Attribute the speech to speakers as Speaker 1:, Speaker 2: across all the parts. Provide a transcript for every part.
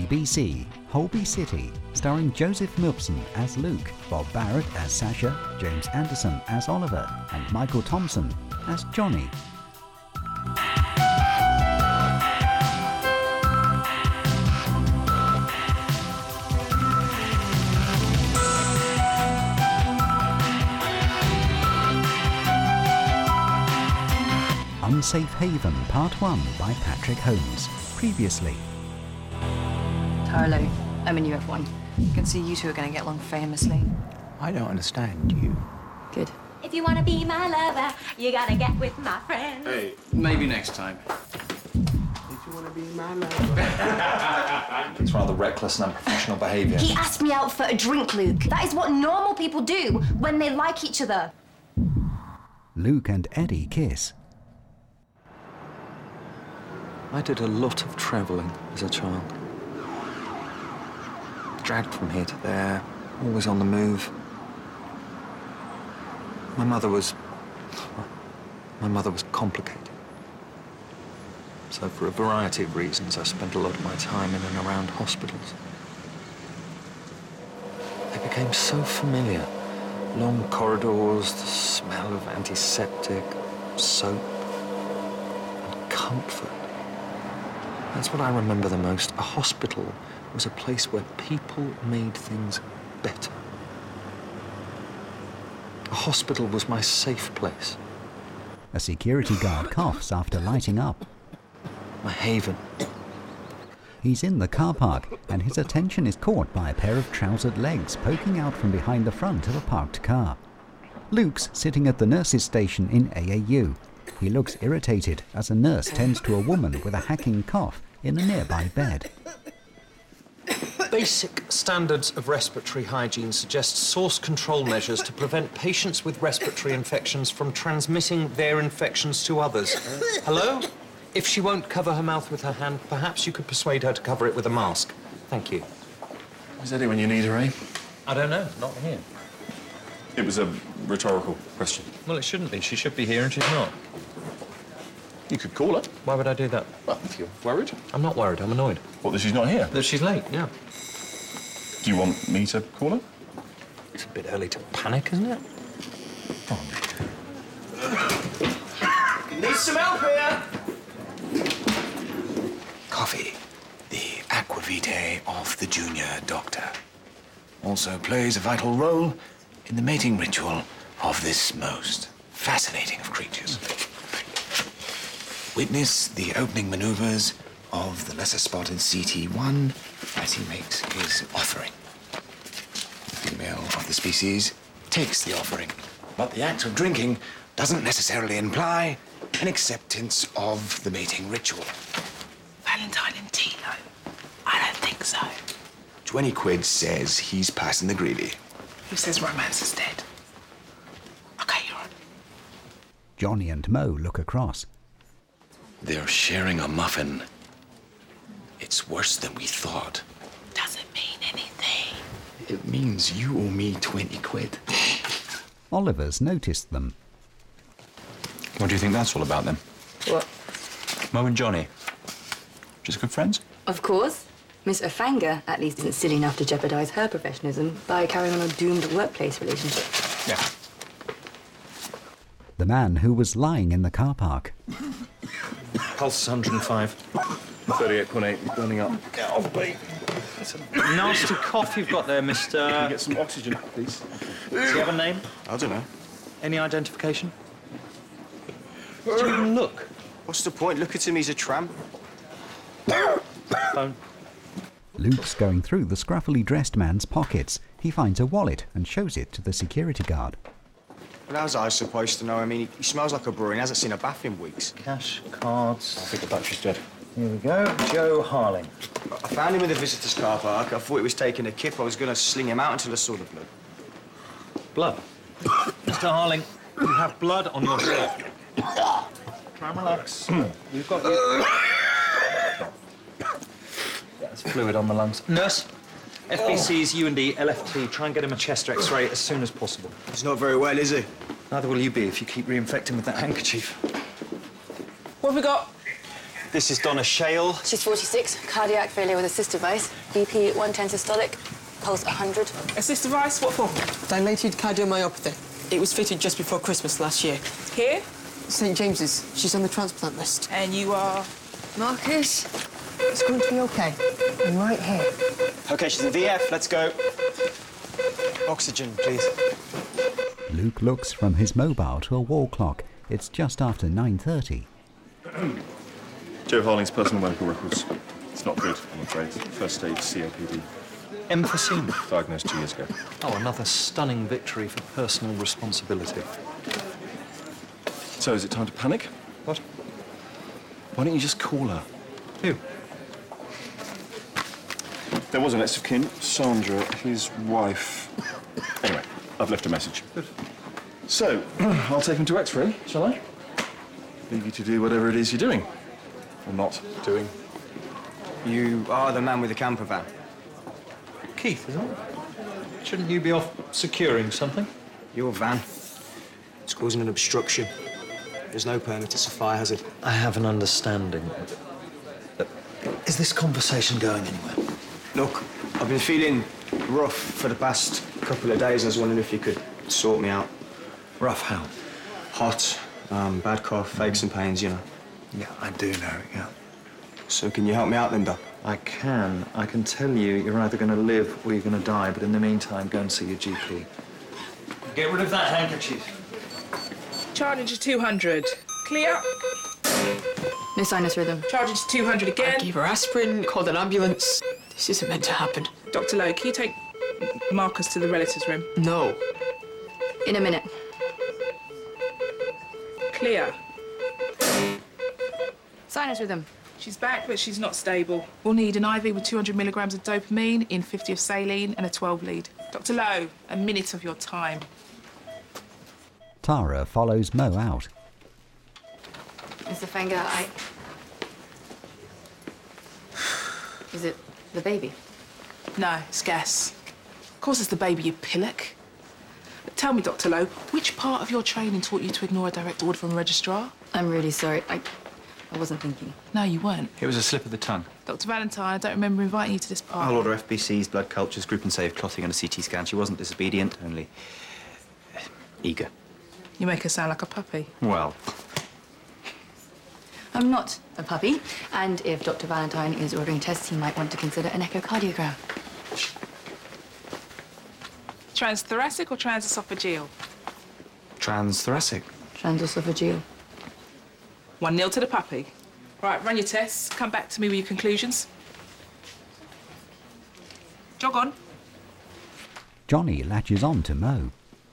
Speaker 1: BBC, Holby City, starring Joseph Milpson as Luke, Bob Barrett as Sasha, James Anderson as Oliver, and Michael Thompson as Johnny. Unsafe Haven Part 1 by Patrick Holmes. Previously.
Speaker 2: Harlow, I'm a new F1. I can see you two are going to get along famously.
Speaker 3: I don't understand you.
Speaker 2: Good.
Speaker 4: If you want to be my lover, you gotta get with my friends.
Speaker 5: Hey, maybe next time.
Speaker 3: If you want to be my lover.
Speaker 6: It's rather reckless and unprofessional behaviour.
Speaker 4: He asked me out for a drink, Luke. That is what normal people do when they like each other.
Speaker 1: Luke and Eddie kiss.
Speaker 6: I did a lot of travelling as a child. Dragged from here to there, always on the move. My mother was complicated. So for a variety of reasons, I spent a lot of my time in and around hospitals. They became so familiar. Long corridors, the smell of antiseptic, soap, and comfort. That's what I remember the most. A hospital was a place where people made things better. A hospital was my safe place.
Speaker 1: A security guard coughs after lighting up.
Speaker 6: My haven.
Speaker 1: He's in the car park, and his attention is caught by a pair of trousered legs poking out from behind the front of a parked car. Luke's sitting at the nurse's station in AAU. He looks irritated as a nurse tends to a woman with a hacking cough in a nearby bed.
Speaker 6: Basic standards of respiratory hygiene suggest source control measures to prevent patients with respiratory infections from transmitting their infections to others. Hello? If she won't cover her mouth with her hand, perhaps you could persuade her to cover it with a mask. Thank you.
Speaker 5: Is Eddie when you need her, eh?
Speaker 6: I don't know, not here.
Speaker 5: It was a rhetorical question.
Speaker 6: Well, it shouldn't be. She should be here and she's not.
Speaker 5: You could call her.
Speaker 6: Why would I do that?
Speaker 5: Well, if you're worried.
Speaker 6: I'm not worried, I'm annoyed.
Speaker 5: What, that she's not here?
Speaker 6: That she's late, yeah.
Speaker 5: Do you want me to call her?
Speaker 6: It's a bit early to panic, isn't it?
Speaker 3: Need some help here? Coffee, the aquavitae of the junior doctor, also plays a vital role in the mating ritual of this most fascinating of creatures. Witness the opening maneuvers of the lesser-spotted CT1 as he makes his offering. The female of the species takes the offering, but the act of drinking doesn't necessarily imply an acceptance of the mating ritual.
Speaker 7: Valentine and Tilo? I don't think so.
Speaker 3: 20 quid says he's passing the gravy.
Speaker 7: Who says romance is dead? Okay, you're on.
Speaker 1: Johnny and Mo look across.
Speaker 3: They're sharing a muffin. It's worse than we thought.
Speaker 7: Doesn't mean anything.
Speaker 3: It means you owe me 20 quid.
Speaker 1: Oliver's noticed them.
Speaker 5: What do you think that's all about, then?
Speaker 2: What?
Speaker 5: Mo and Johnny. Just good friends?
Speaker 2: Of course. Miss Ofanga, at least, isn't silly enough to jeopardise her professionalism by carrying on a doomed workplace relationship.
Speaker 5: Yeah.
Speaker 1: The man who was lying in the car park.
Speaker 6: Pulse 105.
Speaker 5: 38.8, burning up.
Speaker 6: Get off, babe. It's a nasty cough you've got there, mister.
Speaker 5: Can you get some oxygen, please?
Speaker 6: Does he have a name?
Speaker 3: I don't know.
Speaker 6: Any identification? Did you even look?
Speaker 3: What's the point? Look at him, he's a tramp.
Speaker 6: Phone.
Speaker 1: Luke's going through the scruffily dressed man's pockets. He finds a wallet and shows it to the security guard.
Speaker 8: Well, how's I supposed to know? I mean, he smells like a brewer and hasn't seen a bath in weeks.
Speaker 6: Cash, cards.
Speaker 5: I think the battery's dead.
Speaker 6: Here we go. Joe Harling.
Speaker 8: I found him in the visitors' car park. I thought he was taking a kip. I was going to sling him out until I saw the blood.
Speaker 6: Blood. Mr. Harling, you have blood on your shirt. Try and relax. You've got There's fluid on the lungs. Nurse, FBC's U&D, LFT. Try and get him a chest X-ray as soon as possible.
Speaker 8: He's not very well, is he?
Speaker 6: Neither will you be if you keep reinfecting with that handkerchief.
Speaker 7: What have we got?
Speaker 6: This is Donna Shale.
Speaker 2: She's 46, cardiac failure with assist device, BP 110 systolic, pulse 100.
Speaker 9: Assist device, what for?
Speaker 10: Dilated cardiomyopathy. It was fitted just before Christmas last year.
Speaker 9: Here?
Speaker 10: St. James's. She's on the transplant list.
Speaker 9: And you are?
Speaker 10: Marcus, it's going to be OK. I'm right here.
Speaker 8: OK, she's in VF. Let's go. Oxygen, please.
Speaker 1: Luke looks from his mobile to a wall clock. It's just after 9:30.
Speaker 11: Joe Harling's personal medical records. It's not good, I'm afraid. First stage COPD.
Speaker 6: Emphysema.
Speaker 11: Diagnosed 2 years ago.
Speaker 6: Oh, another stunning victory for personal responsibility.
Speaker 11: So, is it time to panic?
Speaker 6: What?
Speaker 11: Why don't you just call her?
Speaker 6: Who?
Speaker 11: There was a next of kin, Sandra, his wife. Anyway, I've left a message.
Speaker 6: Good.
Speaker 11: So, I'll take him to X-ray, shall I? Leave you to do whatever it is you're doing. Or not doing.
Speaker 8: You are the man with the camper van.
Speaker 6: Keith, isn't it? Shouldn't you be off securing something?
Speaker 8: Your van. It's causing an obstruction. There's no permit, it's a fire hazard.
Speaker 6: I have an understanding. Is this conversation going anywhere?
Speaker 8: Look, I've been feeling rough for the past couple of days. I was wondering if you could sort me out.
Speaker 6: Rough how?
Speaker 8: Hot, bad cough, aches and pains, you know.
Speaker 6: Yeah, I do know, yeah.
Speaker 8: So can you help me out then, Doc?
Speaker 6: I can. I can tell you you're either going to live or you're going to die, but in the meantime, go and see your GP. Get rid of that handkerchief.
Speaker 9: Charging to 200. Clear.
Speaker 2: No sinus rhythm.
Speaker 9: Charging to 200 again.
Speaker 10: I gave her aspirin, called an ambulance. This isn't meant to happen.
Speaker 9: Dr. Lowe, can you take Marcus to the relatives' room?
Speaker 10: No.
Speaker 2: In a minute.
Speaker 9: Clear.
Speaker 2: Sinus rhythm.
Speaker 9: She's back, but she's not stable. We'll need an IV with 200 milligrams of dopamine, in 50 of saline, and a 12 lead. Dr. Lowe, a minute of your time.
Speaker 1: Tara follows Mo out.
Speaker 2: Mr. Fanger, Is it the baby?
Speaker 9: No, it's gas. Of course it's the baby, you pillock. But tell me, Dr. Lowe, which part of your training taught you to ignore a direct order from a registrar?
Speaker 2: I'm really sorry. I wasn't thinking.
Speaker 9: No, you weren't.
Speaker 5: It was a slip of the tongue.
Speaker 9: Dr. Valentine, I don't remember inviting you to this part.
Speaker 5: I'll order FBCs, blood cultures, group and save clotting and a CT scan. She wasn't disobedient, only eager.
Speaker 9: You make her sound like a puppy.
Speaker 5: Well,
Speaker 2: I'm not a puppy, and if Dr. Valentine is ordering tests, he might want to consider an echocardiogram.
Speaker 9: Transthoracic or transesophageal?
Speaker 5: transthoracic.
Speaker 2: Transesophageal.
Speaker 9: 1-0 to the puppy. Right, run your tests. Come back to me with your conclusions. Jog on.
Speaker 1: Johnny latches on to Mo.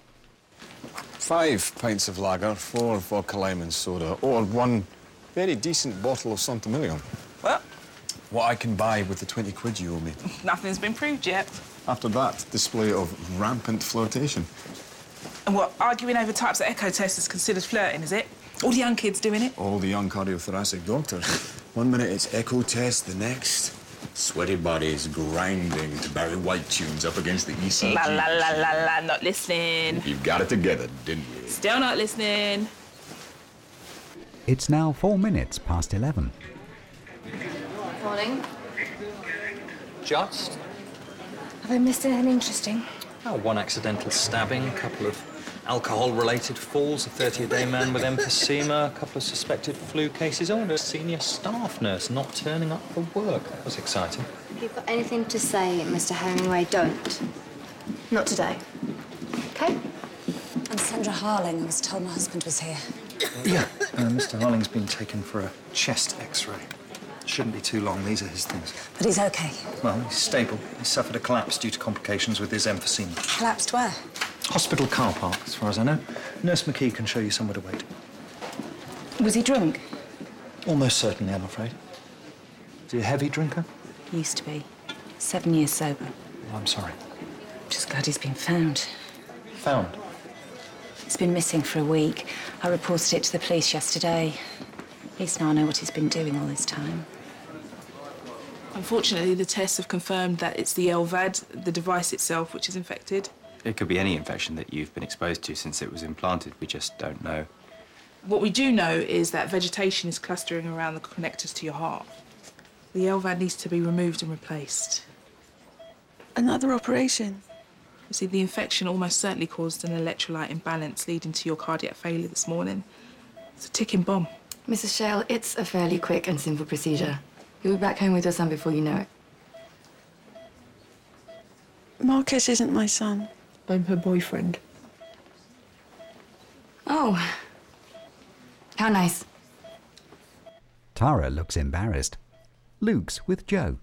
Speaker 3: 5 pints of lager, 4 vodka lime and soda, or 1 very decent bottle of Santamillion.
Speaker 9: Well,
Speaker 3: What I can buy with the 20 quid you owe me.
Speaker 9: nothing's been proved yet.
Speaker 3: After that display of rampant flirtation.
Speaker 9: And what, arguing over types of echo tests is considered flirting, is it? All the young kids doing it?
Speaker 3: All the young cardiothoracic doctors. One minute it's echo test, the next, sweaty bodies grinding to Barry White tunes up against the ECG.
Speaker 9: La la la la la, not listening.
Speaker 3: You've got it together, didn't you?
Speaker 9: Still not listening.
Speaker 1: It's now 4 minutes past 11.
Speaker 4: Morning.
Speaker 6: Just?
Speaker 4: Have I missed anything interesting?
Speaker 6: Oh, 1 accidental stabbing, a couple of alcohol-related falls, a 30-a-day man with emphysema, a couple of suspected flu cases, and a senior staff nurse not turning up for work. That was exciting.
Speaker 4: If you've got anything to say, Mr. Hemingway, don't. Not today. OK?
Speaker 12: I'm Sandra Harling. I was told my husband was here.
Speaker 6: Yeah, Mr. Harling's been taken for a chest X-ray. Shouldn't be too long. These are his things.
Speaker 12: But he's OK.
Speaker 6: Well, he's stable. He suffered a collapse due to complications with his emphysema.
Speaker 12: Collapsed where?
Speaker 6: Hospital car park, as far as I know. Nurse McKee can show you somewhere to wait.
Speaker 12: Was he drunk?
Speaker 6: Almost certainly, I'm afraid. Is he a heavy drinker?
Speaker 12: Used to be. 7 years sober.
Speaker 6: Oh, I'm sorry.
Speaker 12: Just glad he's been found.
Speaker 6: Found?
Speaker 12: He's been missing for a week. I reported it to the police yesterday. At least now I know what he's been doing all this time.
Speaker 9: Unfortunately, the tests have confirmed that it's the LVAD, the device itself, which is infected.
Speaker 5: It could be any infection that you've been exposed to since it was implanted. We just don't know
Speaker 9: What we do know is that vegetation is clustering around the connectors to your heart. The LVAD needs to be removed and replaced.
Speaker 13: Another operation?
Speaker 9: You see, the infection almost certainly caused an electrolyte imbalance leading to your cardiac failure this morning. It's a ticking bomb.
Speaker 2: Mrs. Shale, it's a fairly quick and simple procedure. You'll be back home with your son before you know it.
Speaker 13: Marcus isn't my son.
Speaker 9: I'm her boyfriend.
Speaker 2: Oh. How nice.
Speaker 1: Tara looks embarrassed. Luke's with Joe.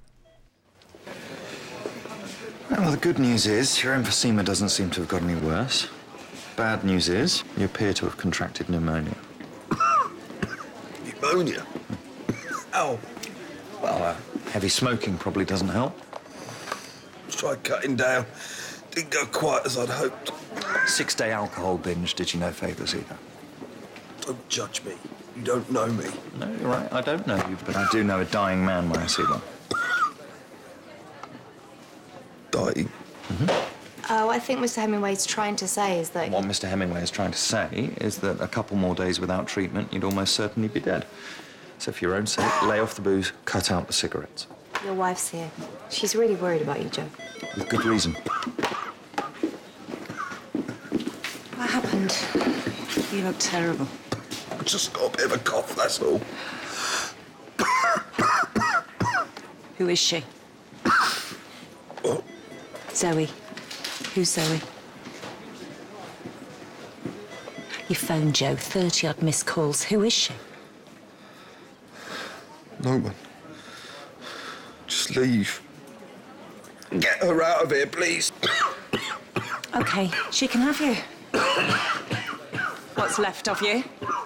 Speaker 6: Well, the good news is your emphysema doesn't seem to have got any worse. Bad news is you appear to have contracted pneumonia.
Speaker 11: Pneumonia? Ow.
Speaker 6: Well, heavy smoking probably doesn't help.
Speaker 11: Tried cutting down. Didn't go quite as I'd hoped.
Speaker 6: 6-day alcohol binge did you no favours either.
Speaker 11: Don't judge me. You don't know me.
Speaker 6: No, you're right. I don't know you, but I do know a dying man when I see one.
Speaker 11: Dying?
Speaker 4: Oh, I think Mr. Hemingway's trying to say is that...
Speaker 6: What Mr. Hemingway is trying to say is that a couple more days without treatment, you'd almost certainly be dead. So for your own sake, lay off the booze, cut out the cigarettes.
Speaker 4: Your wife's here. She's really worried about you, Joe.
Speaker 6: With good reason.
Speaker 12: What happened? You look terrible.
Speaker 11: I just got a bit of a cough, that's all.
Speaker 12: Who is she?
Speaker 11: What?
Speaker 12: Zoe. Who's Zoe? You phoned Joe, 30-odd missed calls. Who is she?
Speaker 11: No one. Just leave. Get her out of here, please.
Speaker 12: OK, she can have you. What's left of you?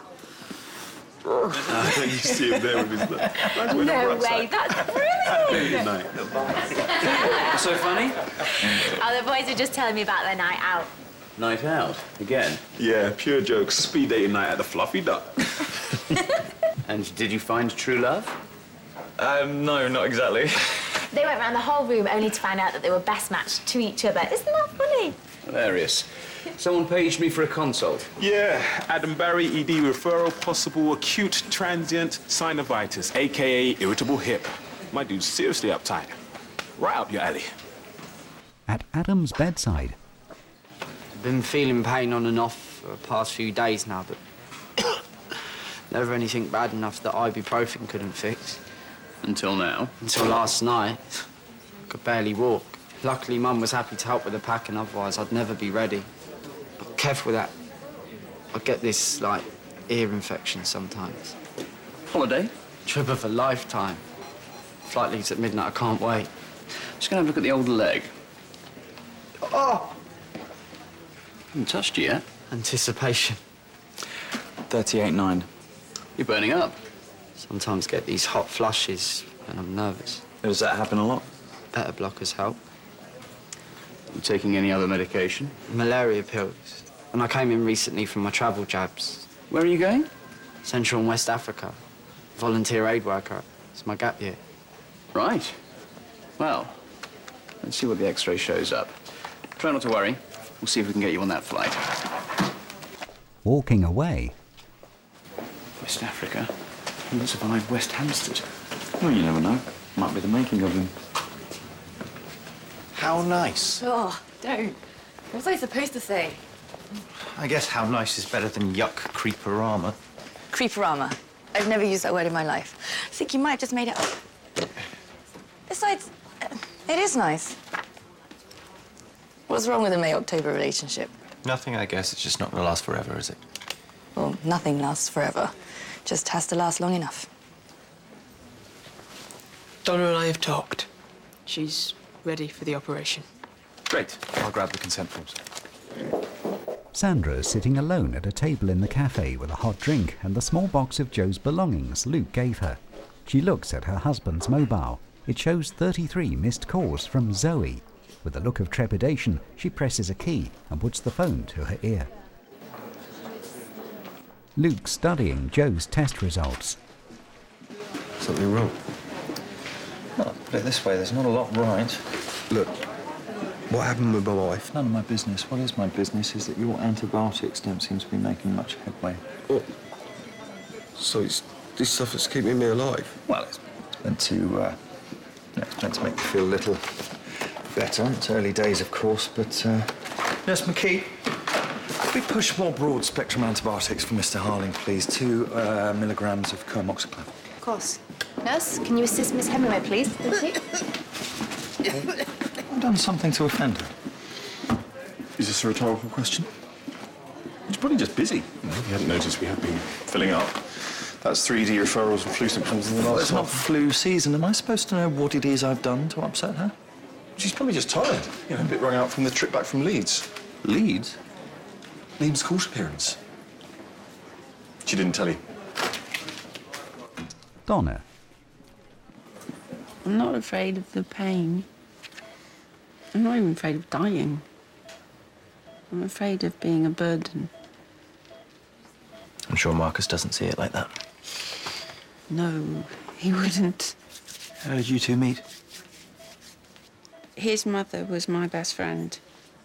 Speaker 11: You see him there with his...
Speaker 4: No way, that's brilliant!
Speaker 14: What's so funny?
Speaker 4: Oh, the boys were just telling me about their night out.
Speaker 14: Night out? Again?
Speaker 11: Yeah, pure jokes. Speed dating night at the Fluffy Duck.
Speaker 14: And did you find true love?
Speaker 6: No, not exactly.
Speaker 4: They went around the whole room only to find out that they were best matched to each other. Isn't that funny?
Speaker 14: Hilarious. Someone paged me for a consult.
Speaker 15: Yeah, Adam Barry, ED referral, possible acute transient synovitis, a.k.a. irritable hip. My dude's seriously uptight. Right up your alley.
Speaker 1: At Adam's bedside.
Speaker 16: I've been feeling pain on and off for the past few days now, but never anything bad enough that ibuprofen couldn't fix.
Speaker 14: Until now?
Speaker 16: Until last night. I could barely walk. Luckily, Mum was happy to help with the packing, otherwise I'd never be ready. But careful with that. I get this, like, ear infection sometimes.
Speaker 14: Holiday?
Speaker 16: Trip of a lifetime. Flight leaves at midnight, I can't wait.
Speaker 14: Just gonna have a look at the old leg.
Speaker 16: Oh!
Speaker 14: Haven't touched you yet.
Speaker 16: Anticipation.
Speaker 6: 38.9.
Speaker 14: You're burning up.
Speaker 16: Sometimes get these hot flushes when I'm nervous.
Speaker 6: Does that happen a lot?
Speaker 16: Beta blockers help.
Speaker 14: You taking any other medication?
Speaker 16: Malaria pills. And I came in recently from my travel jabs.
Speaker 14: Where are you going?
Speaker 16: Central and West Africa. Volunteer aid worker. It's my gap year.
Speaker 14: Right. Well, let's see what the X-ray shows up. Try not to worry. We'll see if we can get you on that flight.
Speaker 1: Walking away.
Speaker 14: West Africa? He will survive West Hampstead.
Speaker 6: Well, you never know. Might be the making of him.
Speaker 3: How nice.
Speaker 2: Oh, don't. What was I supposed to say?
Speaker 5: I guess how nice is better than yuck creeperama.
Speaker 2: Creeperama. I've never used that word in my life. I think you might have just made it up. Besides, it is nice. What's wrong with a May-October relationship?
Speaker 5: Nothing, I guess. It's just not going to last forever, is it?
Speaker 2: Well, nothing lasts forever. Just has to last long enough.
Speaker 9: Donna and I have talked. She's ready for the operation.
Speaker 6: Great. I'll grab the consent forms.
Speaker 1: Sandra is sitting alone at a table in the cafe with a hot drink and the small box of Joe's belongings Luke gave her. She looks at her husband's mobile. It shows 33 missed calls from Zoe. With a look of trepidation, she presses a key and puts the phone to her ear. Luke's studying Joe's test results.
Speaker 6: Something wrong? Well, put it this way, there's not a lot right.
Speaker 11: Look, what happened with my wife?
Speaker 6: None of my business. What is my business is that your antibiotics don't seem to be making much headway.
Speaker 11: Oh,
Speaker 6: So it's this stuff that's keeping me alive?
Speaker 5: Well, it's meant to, it's meant to make you feel a little better. It's early days, of course, but, Nurse McKee, could we push more broad-spectrum antibiotics for Mr. Harling, please? 2 milligrams of coamoxiclav.
Speaker 4: Of course. Nurse, can you assist Miss Hemingway, please? Thank you.
Speaker 5: I've done something to offend her.
Speaker 11: Is this a rhetorical question? He's probably just busy. You hadn't noticed we have been filling up. That's 3D referrals for flu symptoms in the
Speaker 5: Well,
Speaker 11: last
Speaker 5: it's not flu season. Am I supposed to know what it is I've done to upset her?
Speaker 11: She's probably just tired. You know, a bit wrung out from the trip back from Leeds.
Speaker 5: Leeds?
Speaker 11: Liam's court appearance. She didn't tell you?
Speaker 1: Donna.
Speaker 13: I'm not afraid of the pain. I'm not even afraid of dying. I'm afraid of being a burden.
Speaker 5: I'm sure Marcus doesn't see it like that.
Speaker 13: No, he wouldn't.
Speaker 5: How did you two meet?
Speaker 13: His mother was my best friend.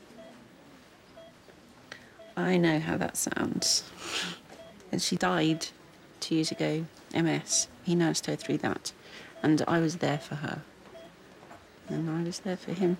Speaker 13: I know how that sounds. And she died 2 years ago, MS. He nursed her through that. And I was there for her. And I was there for him.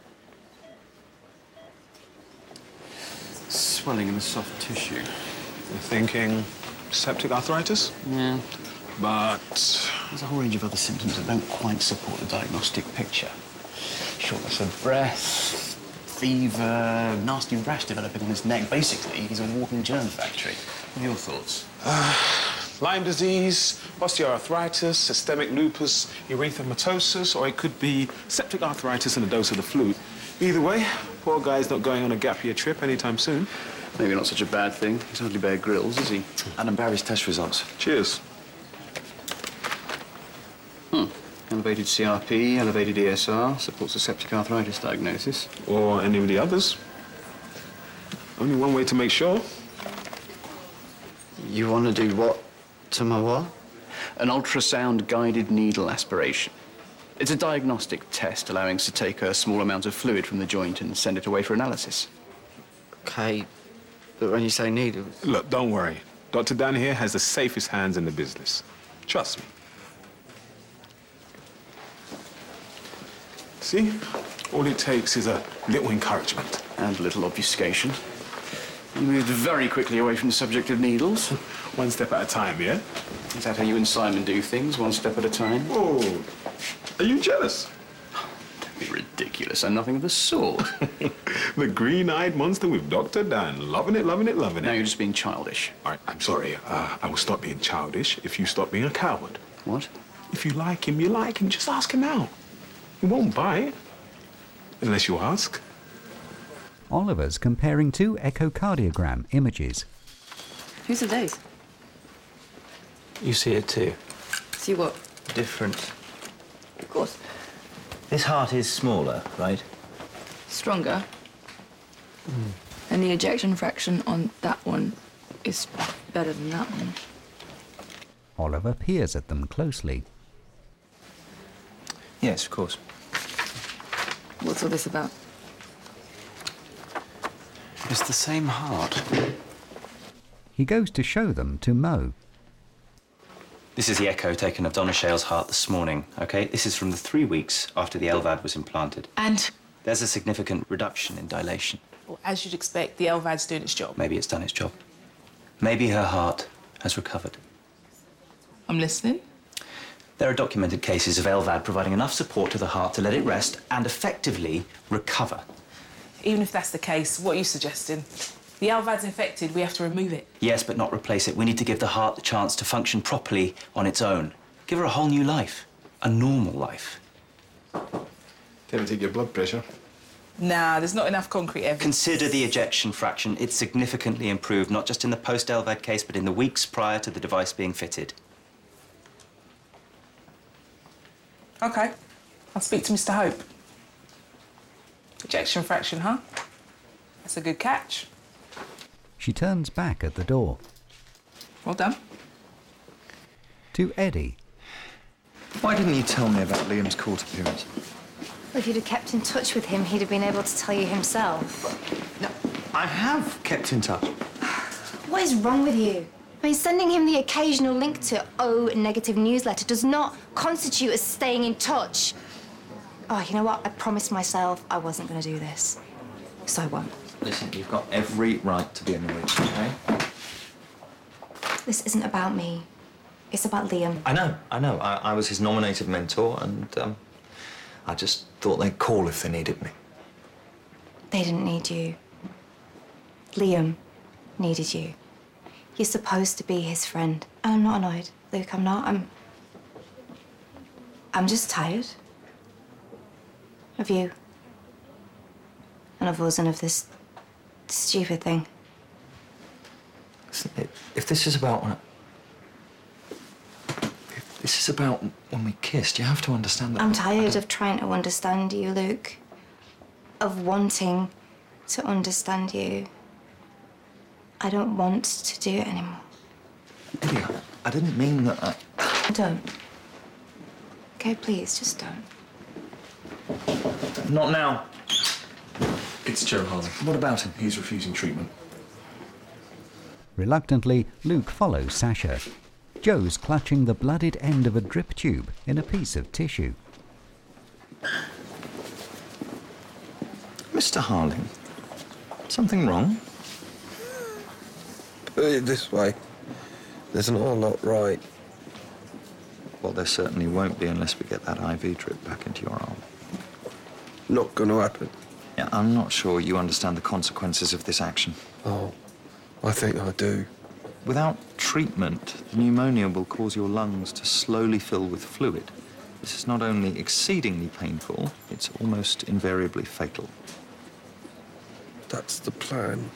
Speaker 14: Swelling in the soft tissue.
Speaker 15: You're thinking septic arthritis?
Speaker 14: Yeah.
Speaker 15: But
Speaker 14: there's a whole range of other symptoms that don't quite support the diagnostic picture. Shortness of breath, fever, nasty rash developing on his neck. Basically, he's a walking germ factory. What are your thoughts?
Speaker 15: Lyme disease, osteoarthritis, systemic lupus, erythematosus, or it could be septic arthritis and a dose of the flu. Either way, poor guy's not going on a gap year trip anytime soon.
Speaker 14: Maybe not such a bad thing. He's hardly Bear Grylls, is he?
Speaker 5: Adam Barry's test results.
Speaker 15: Cheers.
Speaker 14: Elevated CRP, elevated ESR, supports a septic arthritis diagnosis.
Speaker 15: Or any of the others. Only one way to make sure.
Speaker 14: You want to do what to my what? An ultrasound-guided needle aspiration. It's a diagnostic test allowing us to take a small amount of fluid from the joint and send it away for analysis.
Speaker 16: Okay, but when you say needle...
Speaker 15: Look, don't worry. Dr. Dan here has the safest hands in the business. Trust me. See? All it takes is a little encouragement.
Speaker 14: And a little obfuscation. You moved very quickly away from the subject of needles.
Speaker 15: One step at a time, yeah?
Speaker 14: Is that how you and Simon do things, one step at a time?
Speaker 15: Oh, are you jealous?
Speaker 14: Don't be ridiculous. I'm nothing of the sort.
Speaker 15: The green-eyed monster with Dr. Dan. Loving it, loving it, loving it.
Speaker 14: Now you're just being childish.
Speaker 15: All right, I'm sorry. I will stop being childish if you stop being a coward.
Speaker 14: What?
Speaker 15: If you like him, you like him. Just ask him out. He won't bite. Unless you ask.
Speaker 1: Oliver's comparing 2 echocardiogram images.
Speaker 2: Whose are those?
Speaker 5: You see it too.
Speaker 2: See what?
Speaker 5: Different.
Speaker 2: Of course.
Speaker 5: This heart is smaller, right?
Speaker 2: Stronger. And the ejection fraction on that one is better than that one.
Speaker 1: Oliver peers at them closely.
Speaker 5: Yes, of course.
Speaker 2: What's all this about?
Speaker 14: It's the same heart.
Speaker 1: He goes to show them to Mo.
Speaker 5: This is the echo taken of Donna Shale's heart this morning, OK? This is from the 3 weeks after the LVAD was implanted.
Speaker 9: And?
Speaker 5: There's a significant reduction in dilation.
Speaker 9: Well, as you'd expect, the LVAD's doing its job.
Speaker 5: Maybe it's done its job. Maybe her heart has recovered.
Speaker 9: I'm listening.
Speaker 5: There are documented cases of LVAD providing enough support to the heart to let it rest and effectively recover.
Speaker 9: Even if that's the case, what are you suggesting? The LVAD's infected, we have to remove it.
Speaker 5: Yes, but not replace it. We need to give the heart the chance to function properly on its own. Give her a whole new life. A normal life.
Speaker 15: Can I take your blood pressure?
Speaker 9: Nah, there's not enough concrete evidence.
Speaker 5: Consider the ejection fraction. It's significantly improved, not just in the post-LVAD case, but in the weeks prior to the device being fitted.
Speaker 9: OK. I'll speak to Mr. Hope. Ejection fraction, huh? That's a good catch.
Speaker 1: She turns back at the door.
Speaker 9: Well done.
Speaker 1: To Eddie.
Speaker 6: Why didn't you tell me about Liam's court appearance?
Speaker 4: Well, if you'd have kept in touch with him, he'd have been able to tell you himself.
Speaker 6: No, I have kept in touch.
Speaker 4: What is wrong with you? I mean, sending him the occasional link to O negative newsletter does not constitute as staying in touch. Oh, you know what? I promised myself I wasn't going to do this. So I won't.
Speaker 5: Listen, you've got every right to be annoyed, okay?
Speaker 4: This isn't about me. It's about Liam.
Speaker 5: I know. I was his nominated mentor, and I just thought they'd call if they needed me.
Speaker 4: They didn't need you. Liam needed you. You're supposed to be his friend. And I'm not annoyed, Luke, I'm not. I'm just tired. Of you. And of us and of this stupid thing.
Speaker 5: Listen, if this is about... If this is about when we kissed, you have to understand that...
Speaker 4: I'm tired of trying to understand you, Luke. Of wanting to understand you. I don't want to do it anymore.
Speaker 5: Lydia, I didn't mean that
Speaker 4: Don't. Okay, please, just don't.
Speaker 5: Not now.
Speaker 11: It's Joe Harley.
Speaker 5: What about him?
Speaker 11: He's refusing treatment.
Speaker 1: Reluctantly, Luke follows Sasha. Joe's clutching the blooded end of a drip tube in a piece of tissue.
Speaker 5: Mr. Harling, something wrong?
Speaker 17: Put it this way, there's not a lot right.
Speaker 5: Well, there certainly won't be unless we get that IV drip back into your arm.
Speaker 17: Not gonna happen.
Speaker 5: Yeah, I'm not sure you understand the consequences of this action.
Speaker 17: Oh, I think I do.
Speaker 5: Without treatment, pneumonia will cause your lungs to slowly fill with fluid. This is not only exceedingly painful, it's almost invariably fatal.
Speaker 17: That's the plan.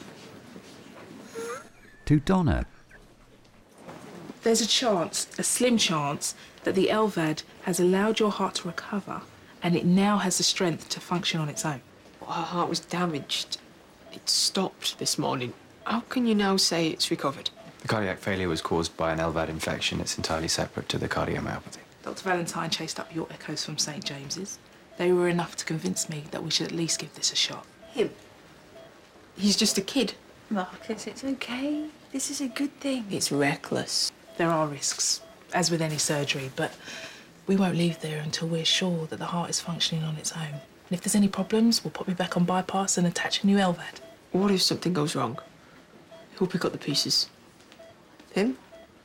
Speaker 1: To Donna.
Speaker 9: There's a chance, a slim chance, that the LVAD has allowed your heart to recover and it now has the strength to function on its own.
Speaker 10: Her heart was damaged. It stopped this morning. How can you now say it's recovered?
Speaker 6: The cardiac failure was caused by an LVAD infection. It's entirely separate to the cardiomyopathy.
Speaker 9: Dr. Valentine chased up your echoes from St. James's. They were enough to convince me that we should at least give this a shot.
Speaker 10: Him? He's just a kid.
Speaker 13: Marcus, it's okay. This is a good thing.
Speaker 10: It's reckless.
Speaker 9: There are risks, as with any surgery, but we won't leave there until we're sure that the heart is functioning on its own. And if there's any problems, we'll pop you back on bypass and attach a new LVAD.
Speaker 10: What if something goes wrong? Who'll pick up the pieces? Him?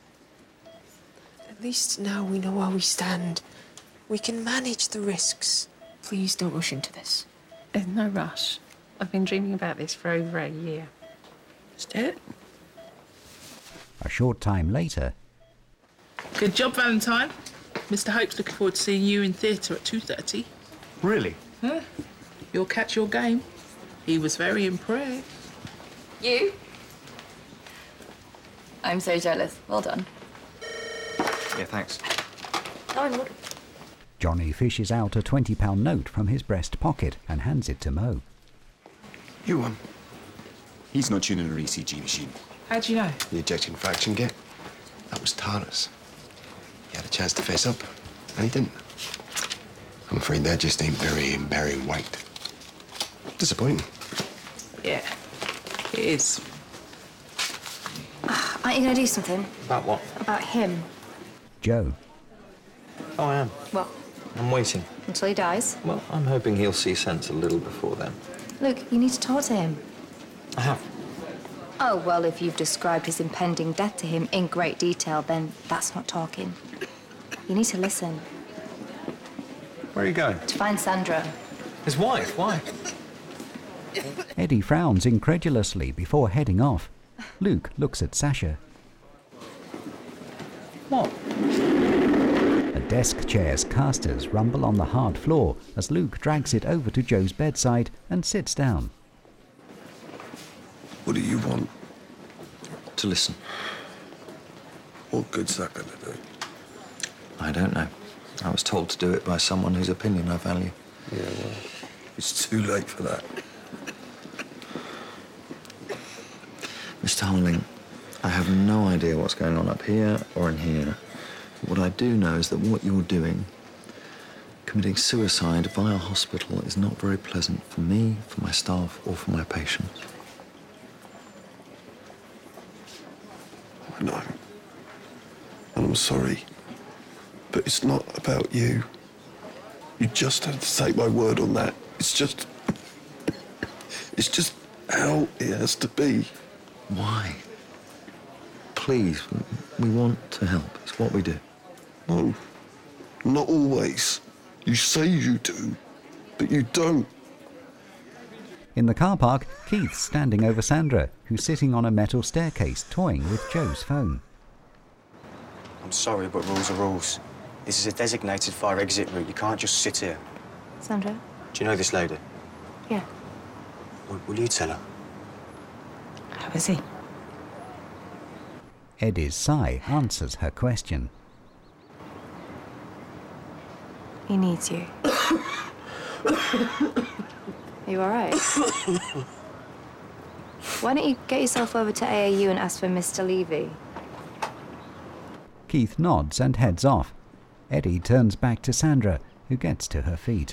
Speaker 10: At least now we know where we stand. We can manage the risks. Please don't rush into this.
Speaker 13: There's no rush. I've been dreaming about this for over a year.
Speaker 10: Let's do it.
Speaker 1: A short time later.
Speaker 9: Good job, Valentine. Mr. Hope's looking forward to seeing you in theatre at 2:30.
Speaker 6: Really?
Speaker 9: Huh? You'll catch your game. He was very impressed.
Speaker 2: You? I'm so jealous. Well done.
Speaker 5: Yeah, thanks.
Speaker 2: No, I'm not.
Speaker 1: Johnny fishes out a £20 note from his breast pocket and hands it to Mo.
Speaker 3: You won. He's not tuning an ECG machine.
Speaker 9: How do you know?
Speaker 3: The ejection fraction gap. That was Tara's. He had a chance to face up, and he didn't. I'm afraid that just ain't very White. Disappointing.
Speaker 9: Yeah, it is.
Speaker 4: Aren't you going to do something?
Speaker 5: About what?
Speaker 4: About him?
Speaker 1: Joe.
Speaker 5: Oh, I am.
Speaker 4: Well,
Speaker 5: I'm waiting.
Speaker 4: until he dies.
Speaker 5: Well, I'm hoping he'll see sense a little before then.
Speaker 4: Luke, you need to talk to him.
Speaker 5: I have.
Speaker 4: Oh, well, if you've described his impending death to him in great detail, then that's not talking. You need to listen.
Speaker 5: Where are you going?
Speaker 4: To find Sandra.
Speaker 5: His wife? Why?
Speaker 1: Eddie frowns incredulously before heading off. Luke looks at Sasha.
Speaker 5: What?
Speaker 1: A desk chair's casters rumble on the hard floor as Luke drags it over to Joe's bedside and sits down.
Speaker 17: What do you want?
Speaker 5: To listen.
Speaker 17: What good's that gonna do?
Speaker 5: I don't know. I was told to do it by someone whose opinion I value.
Speaker 17: Yeah, well, it's too late for that.
Speaker 5: Mr. Harling, I have no idea what's going on up here or in here. What I do know is that what you're doing, committing suicide via hospital, is not very pleasant for me, for my staff, or for my patients.
Speaker 17: I know. And I'm sorry. But it's not about you. You just have to take my word on that. It's just how it has to be.
Speaker 5: Why? Please, we want to help. It's what we do.
Speaker 17: No, not always. You say you do, but you don't.
Speaker 1: In the car park, Keith's standing over Sandra, who's sitting on a metal staircase toying with Joe's phone.
Speaker 8: I'm sorry, but rules are rules. This is a designated fire exit route. You can't just sit here.
Speaker 4: Sandra?
Speaker 8: Do you know this lady?
Speaker 4: Yeah.
Speaker 8: Will you tell her?
Speaker 12: How is he?
Speaker 1: Eddie's sigh answers her question.
Speaker 4: He needs you. Are you all right? Why don't you get yourself over to AAU and ask for Mr. Levy?
Speaker 1: Keith nods and heads off. Eddie turns back to Sandra, who gets to her feet.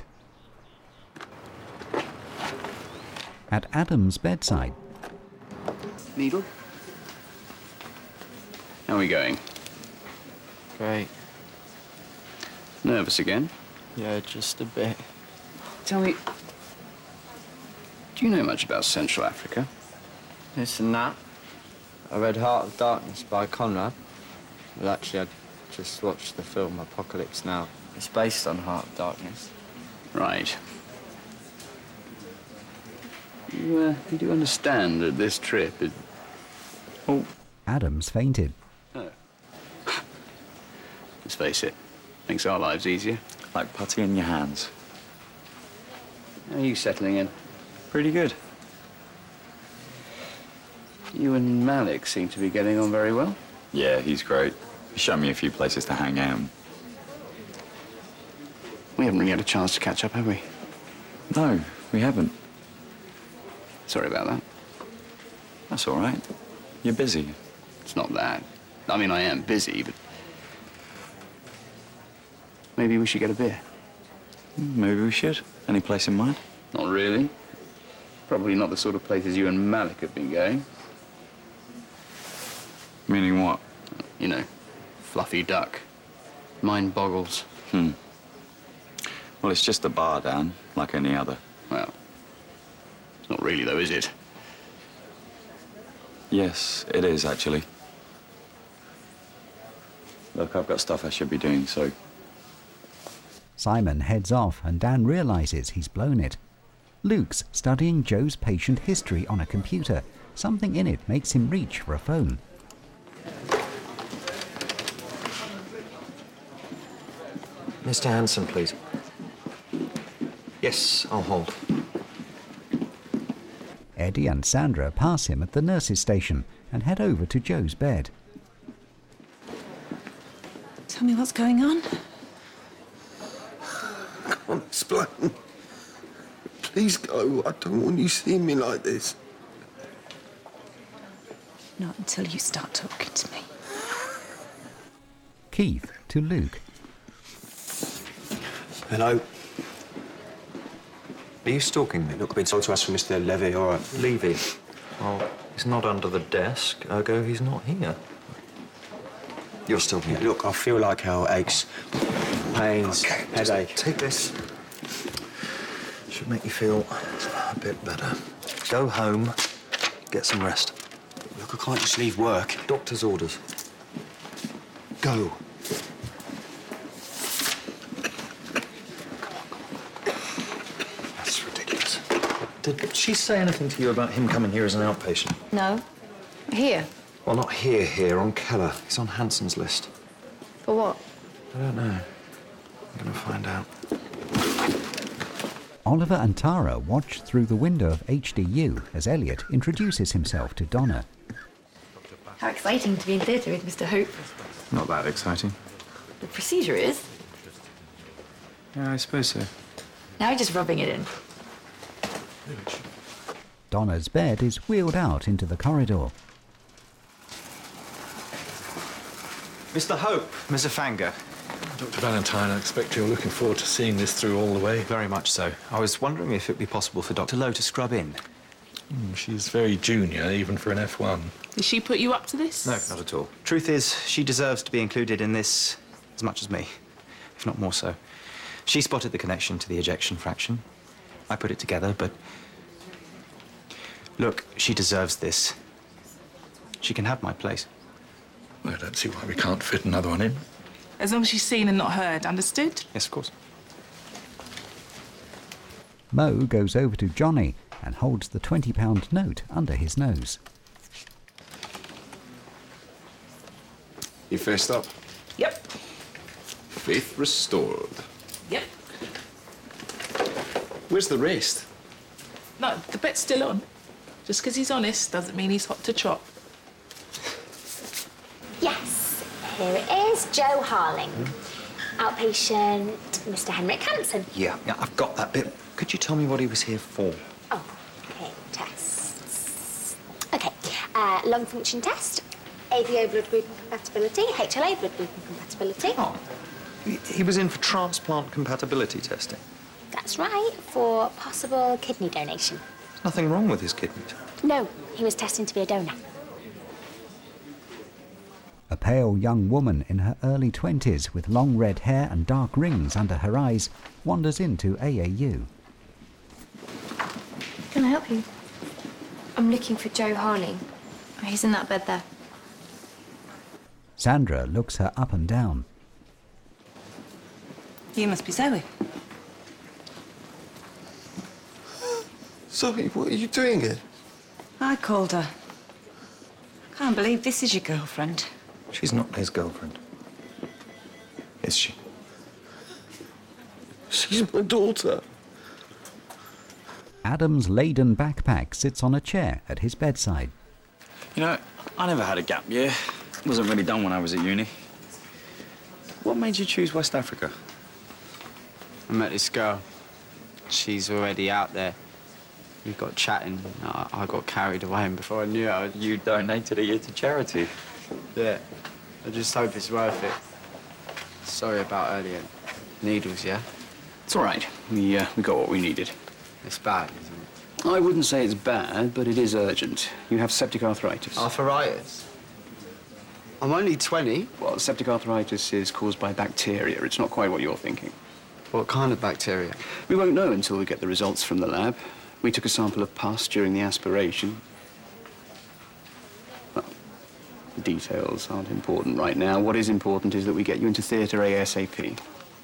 Speaker 1: At Adam's bedside.
Speaker 14: Needle? How are we going?
Speaker 16: Great.
Speaker 14: Nervous again?
Speaker 16: Yeah, just a bit.
Speaker 14: Tell me, do you know much about Central Africa?
Speaker 16: This and that. I read Heart of Darkness by Conrad. Well, actually, I just watched the film Apocalypse Now. It's based on Heart of Darkness.
Speaker 14: Right. You do understand that this trip is... Oh.
Speaker 1: Adam's fainted.
Speaker 14: Oh. Let's face it, makes our lives easier.
Speaker 6: Like putty in your hands.
Speaker 14: How are you settling in?
Speaker 6: Pretty good.
Speaker 14: You and Malik seem to be getting on very well.
Speaker 6: Yeah, he's great. He showed me a few places to hang out.
Speaker 14: We haven't really had a chance to catch up, have we?
Speaker 6: No, we haven't.
Speaker 14: Sorry about that.
Speaker 6: That's all right. You're busy.
Speaker 14: It's not that. I mean, I am busy, but... Maybe we should get a beer.
Speaker 6: Maybe we should. Any place in mind?
Speaker 14: Not really. Probably not the sort of places you and Malik have been going.
Speaker 6: Meaning what?
Speaker 14: You know, fluffy duck. Mind boggles.
Speaker 6: Well, it's just a bar, Dan, like any other.
Speaker 14: Well, it's not really, though, is it?
Speaker 6: Yes, it is, actually. Look, I've got stuff I should be doing, so...
Speaker 1: Simon heads off and Dan realizes he's blown it. Luke's studying Joe's patient history on a computer. Something in it makes him reach for a phone.
Speaker 5: Mr. Hanson, please. Yes, I'll hold.
Speaker 1: Eddie and Sandra pass him at the nurse's station and head over to Joe's bed.
Speaker 12: Tell me what's going on.
Speaker 17: I can't explain. Please go. I don't want you seeing me like this.
Speaker 12: Not until you start talking to me.
Speaker 1: Keith to Luke.
Speaker 8: Hello.
Speaker 5: Are you stalking me?
Speaker 8: Look, I've been told to ask for Mr. Levy, all right.
Speaker 5: Levy? Well, he's not under the desk, ergo he's not here. You're still here.
Speaker 8: Look, I feel like hell. Aches, pains, headache.
Speaker 5: Take this. Should make you feel a bit better. Go home, get some rest.
Speaker 8: Look, I can't just leave work.
Speaker 5: Doctor's orders. Go. That's ridiculous. Did she say anything to you about him coming here as an outpatient?
Speaker 4: No. Here.
Speaker 5: Well, not here, on Keller. He's on Hanson's list.
Speaker 4: For what?
Speaker 5: I don't know. I'm gonna find out.
Speaker 1: Oliver and Tara watch through the window of HDU as Elliot introduces himself to Donna.
Speaker 2: How exciting to be in theatre with Mr. Hope.
Speaker 11: Not that exciting.
Speaker 2: The procedure is.
Speaker 11: Yeah, I suppose so.
Speaker 2: Now you're just rubbing it in.
Speaker 1: Donna's bed is wheeled out into the corridor.
Speaker 5: Mr. Hope, Mr. Fanger.
Speaker 18: Dr. Valentine, I expect you're looking forward to seeing this through all the way.
Speaker 5: Very much so. I was wondering if it'd be possible for Dr. Lowe to scrub in.
Speaker 18: She's very junior, even for an F1.
Speaker 9: Did she put you up to this?
Speaker 8: No, not at all. Truth is, she deserves to be included in this as much as me, if not more so. She spotted the connection to the ejection fraction. I put it together, but... Look, she deserves this. She can have my place.
Speaker 18: I don't see why we can't fit another one in.
Speaker 9: As long as she's seen and not heard, understood?
Speaker 8: Yes, of course.
Speaker 1: Mo goes over to Johnny and holds the £20 note under his nose.
Speaker 3: You first up?
Speaker 9: Yep.
Speaker 3: Faith restored.
Speaker 9: Yep.
Speaker 3: Where's the rest?
Speaker 9: No, the bet's still on. Just because he's honest doesn't mean he's hot to chop.
Speaker 19: Yes, here it is, Joe Harling. Outpatient Mr. Henrik Hansen.
Speaker 8: Yeah, I've got that bit. Could you tell me what he was here for?
Speaker 19: Oh, okay, tests. Okay, lung function test, ABO blood group compatibility, HLA blood group compatibility.
Speaker 8: Oh, he was in for transplant compatibility testing.
Speaker 19: That's right, for possible kidney donation.
Speaker 8: There's nothing wrong with his kidneys.
Speaker 19: No, he was testing to be a donor.
Speaker 1: A pale young woman in her early 20s with long red hair and dark rings under her eyes wanders into AAU.
Speaker 4: Can I help you? I'm looking for Joe Harling. He's in that bed there.
Speaker 1: Sandra looks her up and down.
Speaker 12: You must be Zoe.
Speaker 17: Zoe, what are you doing here?
Speaker 12: I called her. Can't believe this is your girlfriend.
Speaker 8: She's not his girlfriend. Is she?
Speaker 17: She's my daughter.
Speaker 1: Adam's laden backpack sits on a chair at his bedside.
Speaker 20: You know, I never had a gap year. Wasn't really done when I was at uni. What made you choose West Africa?
Speaker 16: I met this girl. She's already out there. We got chatting. I got carried away, and before I knew it,
Speaker 20: You donated a year to charity.
Speaker 16: Yeah. I just hope it's worth it. Sorry about earlier. Needles, yeah?
Speaker 20: It's all right. We got what we needed.
Speaker 16: It's bad, isn't it?
Speaker 20: I wouldn't say it's bad, but it is urgent. You have septic arthritis.
Speaker 16: Arthritis? I'm only 20.
Speaker 20: Well, septic arthritis is caused by bacteria. It's not quite what you're thinking.
Speaker 16: What kind of bacteria?
Speaker 20: We won't know until we get the results from the lab. We took a sample of pus during the aspiration. Well, the details aren't important right now. What is important is that we get you into theatre ASAP.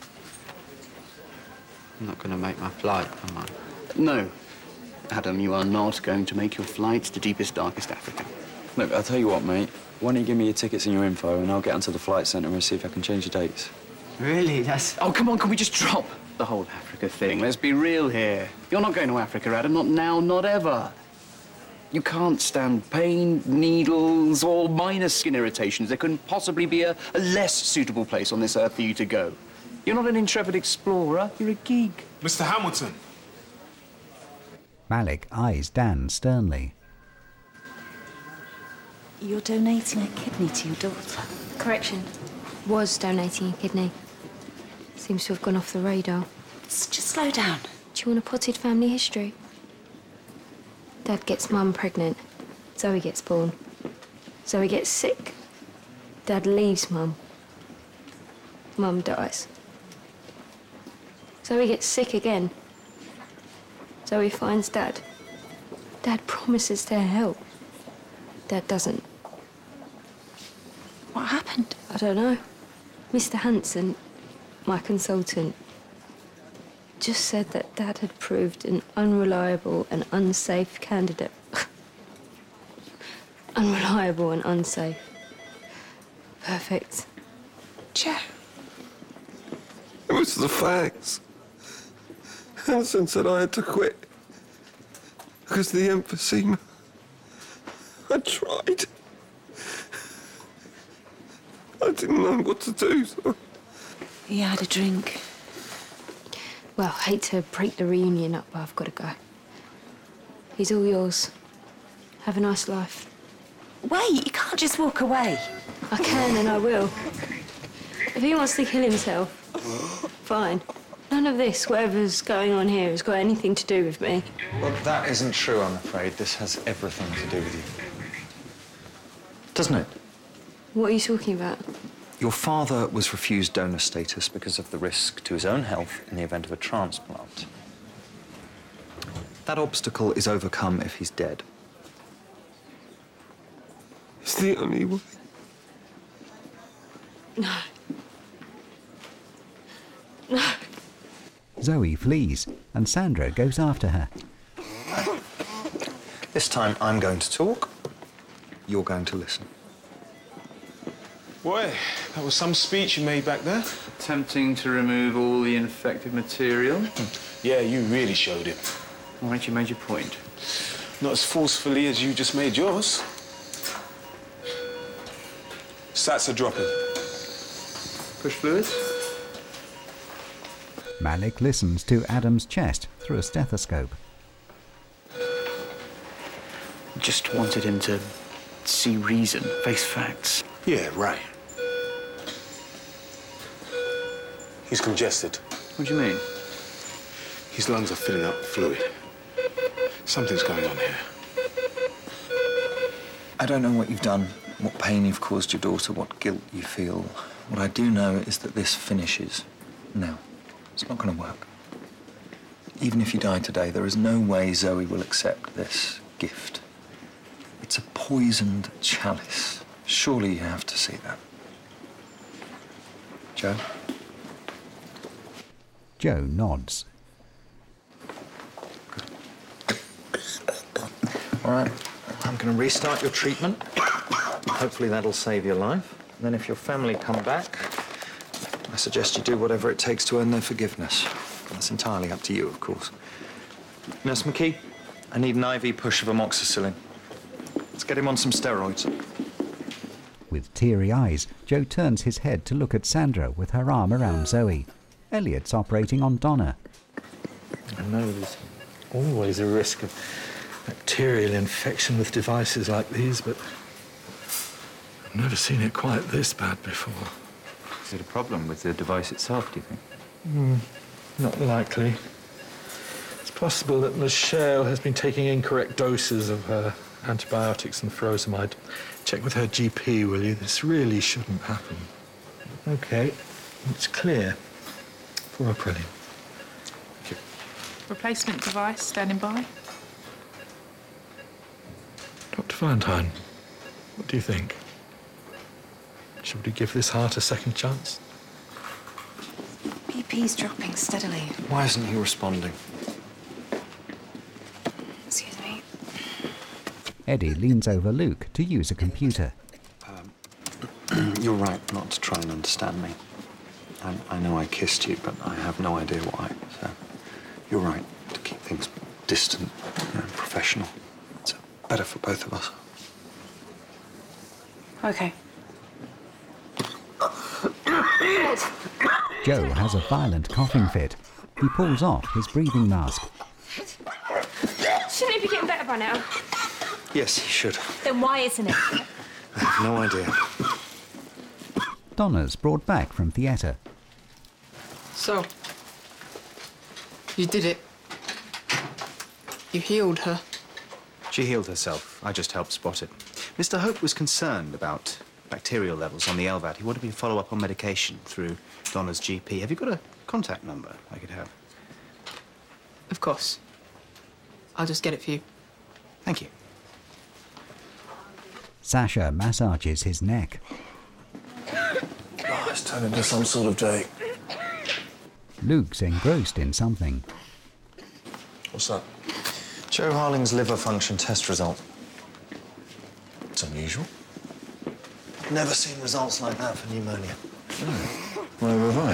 Speaker 16: I'm not going to make my flight, am I?
Speaker 20: No. Adam, you are not going to make your flight to deepest, darkest Africa.
Speaker 21: Look, I'll tell you what, mate. Why don't you give me your tickets and your info, and I'll get onto the flight centre and see if I can change your dates.
Speaker 16: Really? That's...
Speaker 20: Oh, come on, can we just drop the whole Africa thing? Let's be real here. You're not going to Africa, Adam. Not now, not ever. You can't stand pain, needles, or minor skin irritations. There couldn't possibly be a less suitable place on this earth for you to go. You're not an intrepid explorer. You're a geek.
Speaker 15: Mr. Hamilton.
Speaker 1: Malik eyes Dan sternly.
Speaker 12: You're donating a kidney to your daughter.
Speaker 4: Correction. Was donating a kidney. Seems to have gone off the radar.
Speaker 12: Just slow down.
Speaker 4: Do you want a potted family history? Dad gets Mum pregnant. Zoe gets born. Zoe gets sick. Dad leaves Mum. Mum dies. Zoe gets sick again. Zoe finds Dad. Dad promises to help. Dad doesn't.
Speaker 12: What happened?
Speaker 4: I don't know. Mr. Hansen, my consultant, just said that Dad had proved an unreliable and unsafe candidate. Unreliable and unsafe. Perfect.
Speaker 12: Joe.
Speaker 17: It was the facts. Hansen said I had to quit because of the emphysema. I tried. I didn't know what to do, so...
Speaker 12: He had a drink.
Speaker 4: Well, I hate to break the reunion up, but I've got to go. He's all yours. Have a nice life.
Speaker 12: Wait, you can't just walk away.
Speaker 4: I can and I will. If he wants to kill himself, fine. None of this, whatever's going on here, has got anything to do with me.
Speaker 6: Well, that isn't true, I'm afraid. This has everything to do with you. Doesn't it?
Speaker 4: What are you talking about?
Speaker 6: Your father was refused donor status because of the risk to his own health in the event of a transplant. That obstacle is overcome if he's dead.
Speaker 17: It's the only way.
Speaker 4: No. No.
Speaker 1: Zoe flees, and Sandra goes after her.
Speaker 6: This time I'm going to talk. You're going to listen.
Speaker 15: Boy, that was some speech you made back there.
Speaker 20: Attempting to remove all the infected material.
Speaker 15: Yeah, you really showed it.
Speaker 20: All right, you made your point.
Speaker 15: Not as forcefully as you just made yours. Sats are dropping.
Speaker 20: Push fluids?
Speaker 1: Malik listens to Adam's chest through a stethoscope.
Speaker 20: Just wanted him to see reason, face facts.
Speaker 15: Yeah, right. He's congested.
Speaker 20: What do you mean?
Speaker 15: His lungs are filling up with fluid. Something's going on here.
Speaker 6: I don't know what you've done, what pain you've caused your daughter, what guilt you feel. What I do know is that this finishes now. It's not going to work. Even if you die today, there is no way Zoe will accept this gift. It's a poisoned chalice. Surely you have to see that. Joe?
Speaker 1: Joe nods.
Speaker 6: All right, I'm going to restart your treatment. Hopefully that'll save your life. And then if your family come back, I suggest you do whatever it takes to earn their forgiveness. That's entirely up to you, of course. Nurse McKee, I need an IV push of amoxicillin. Let's get him on some steroids.
Speaker 1: With teary eyes, Joe turns his head to look at Sandra with her arm around Zoe. Elliot's operating on Donna.
Speaker 18: I know there's always a risk of bacterial infection with devices like these, but I've never seen it quite this bad before.
Speaker 8: Is it a problem with the device itself, do you think?
Speaker 18: Not likely. It's possible that Michelle has been taking incorrect doses of her antibiotics and furosemide. Check with her GP, will you? This really shouldn't happen. OK, it's clear. For Aprilian. Thank you.
Speaker 9: Replacement device standing by.
Speaker 18: Dr. Valentine, what do you think? Should we give this heart a second chance?
Speaker 12: BP's dropping steadily.
Speaker 6: Why isn't he responding?
Speaker 12: Excuse me.
Speaker 1: Eddie leans over Luke to use a computer.
Speaker 6: You're right not to try and understand me. I know I kissed you, but I have no idea why. So you're right to keep things distant and professional. It's better for both of us.
Speaker 12: Okay.
Speaker 1: Joe has a violent coughing fit. He pulls off his breathing mask.
Speaker 4: Shouldn't he be getting better by now?
Speaker 6: Yes, he should.
Speaker 4: Then why isn't it?
Speaker 6: I have no idea.
Speaker 1: Donna's brought back from theatre.
Speaker 10: So, you did it. You healed her.
Speaker 8: She healed herself. I just helped spot it. Mr. Hope was concerned about bacterial levels on the LVAD. He wanted me to follow up on medication through Donna's GP. Have you got a contact number I could have?
Speaker 10: Of course. I'll just get it for you.
Speaker 8: Thank you.
Speaker 1: Sasha massages his neck.
Speaker 17: Oh, it's turned into some sort of day.
Speaker 1: Luke's engrossed in something.
Speaker 17: What's that?
Speaker 6: Joe Harling's liver function test result.
Speaker 17: It's unusual. Never seen results like that for pneumonia.
Speaker 6: Where have I?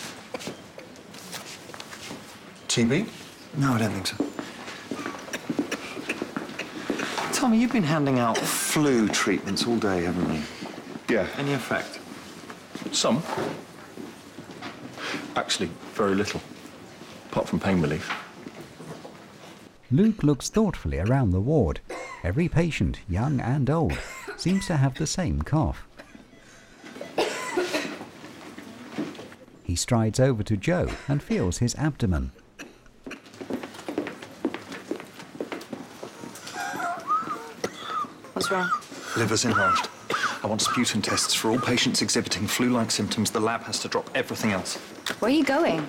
Speaker 17: TB?
Speaker 6: No, I don't think so. Tommy, you've been handing out flu treatments all day, haven't you?
Speaker 11: Yeah.
Speaker 6: Any effect?
Speaker 11: Some. Actually, very little. Apart from pain relief.
Speaker 1: Luke looks thoughtfully around the ward. Every patient, young and old, seems to have the same cough. He strides over to Joe and feels his abdomen.
Speaker 2: What's wrong?
Speaker 5: Liver's enlarged. I want sputum tests for all patients exhibiting flu-like symptoms. The lab has to drop everything else.
Speaker 2: Where are you going?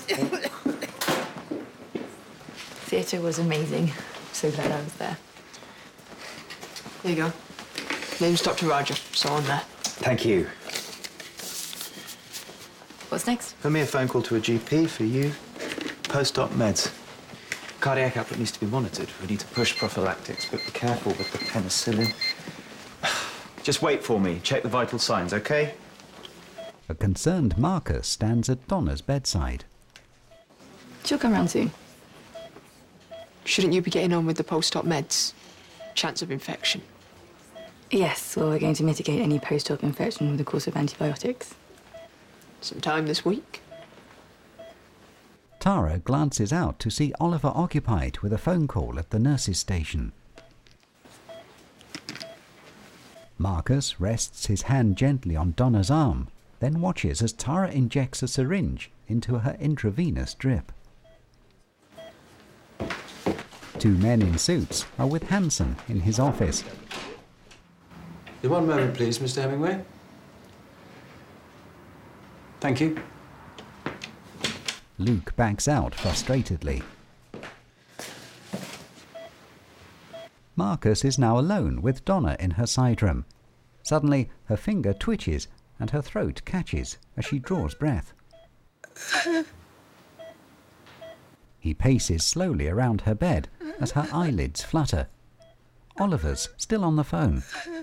Speaker 2: Theatre was amazing. So glad I was there.
Speaker 10: There you go. Name's Dr. Roger, so on there.
Speaker 8: Thank you.
Speaker 2: What's next?
Speaker 8: For me, a phone call to a GP. For you, post-op meds. Cardiac output needs to be monitored. We need to push prophylactics, but be careful with the penicillin. Just wait for me. Check the vital signs, OK?
Speaker 1: A concerned Marcus stands at Donna's bedside.
Speaker 2: She'll come round soon.
Speaker 10: Shouldn't you be getting on with the post-op meds? Chance of infection.
Speaker 2: Yes, well, we're going to mitigate any post-op infection with a course of antibiotics.
Speaker 10: Sometime this week.
Speaker 1: Tara glances out to see Oliver occupied with a phone call at the nurse's station. Marcus rests his hand gently on Donna's arm, then watches as Tara injects a syringe into her intravenous drip. Two men in suits are with Hansen in his office.
Speaker 21: One moment, please, Mr. Hemingway. Thank you.
Speaker 1: Luke backs out frustratedly. Marcus is now alone with Donna in her side room. Suddenly, her finger twitches and her throat catches as she draws breath. He paces slowly around her bed as her eyelids flutter. Oliver's still on the phone.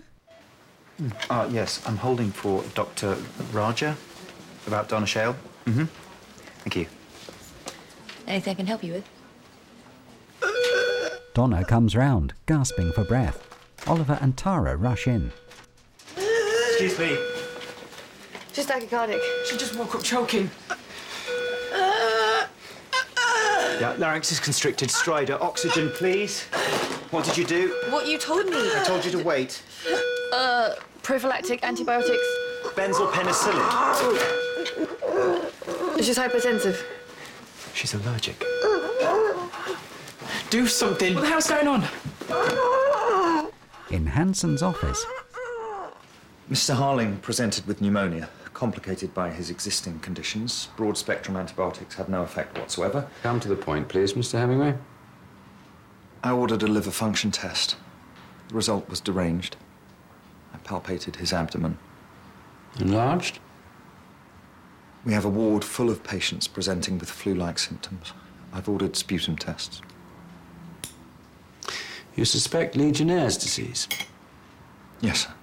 Speaker 8: Yes, I'm holding for Dr. Raja about Donna Shale. Thank you.
Speaker 2: Anything I can help you with?
Speaker 1: Donna comes round, gasping for breath. Oliver and Tara rush in.
Speaker 8: Excuse me.
Speaker 2: Just tachycardic.
Speaker 10: She just woke up choking.
Speaker 8: Yeah, larynx is constricted. Strider, oxygen, please. What did you do?
Speaker 2: What you told me.
Speaker 8: I told you to wait.
Speaker 2: Prophylactic antibiotics.
Speaker 8: Benzylpenicillin.
Speaker 2: She's hypertensive.
Speaker 8: She's allergic.
Speaker 10: Do something.
Speaker 9: What the hell's going on?
Speaker 1: In Hansen's office,
Speaker 5: Mr. Harling presented with pneumonia, complicated by his existing conditions. Broad-spectrum antibiotics had no effect whatsoever.
Speaker 21: Come to the point, please, Mr. Hemingway.
Speaker 5: I ordered a liver function test. The result was deranged. I palpated his abdomen.
Speaker 21: Enlarged?
Speaker 5: We have a ward full of patients presenting with flu-like symptoms. I've ordered sputum tests.
Speaker 21: You suspect Legionnaire's disease?
Speaker 5: Yes, sir.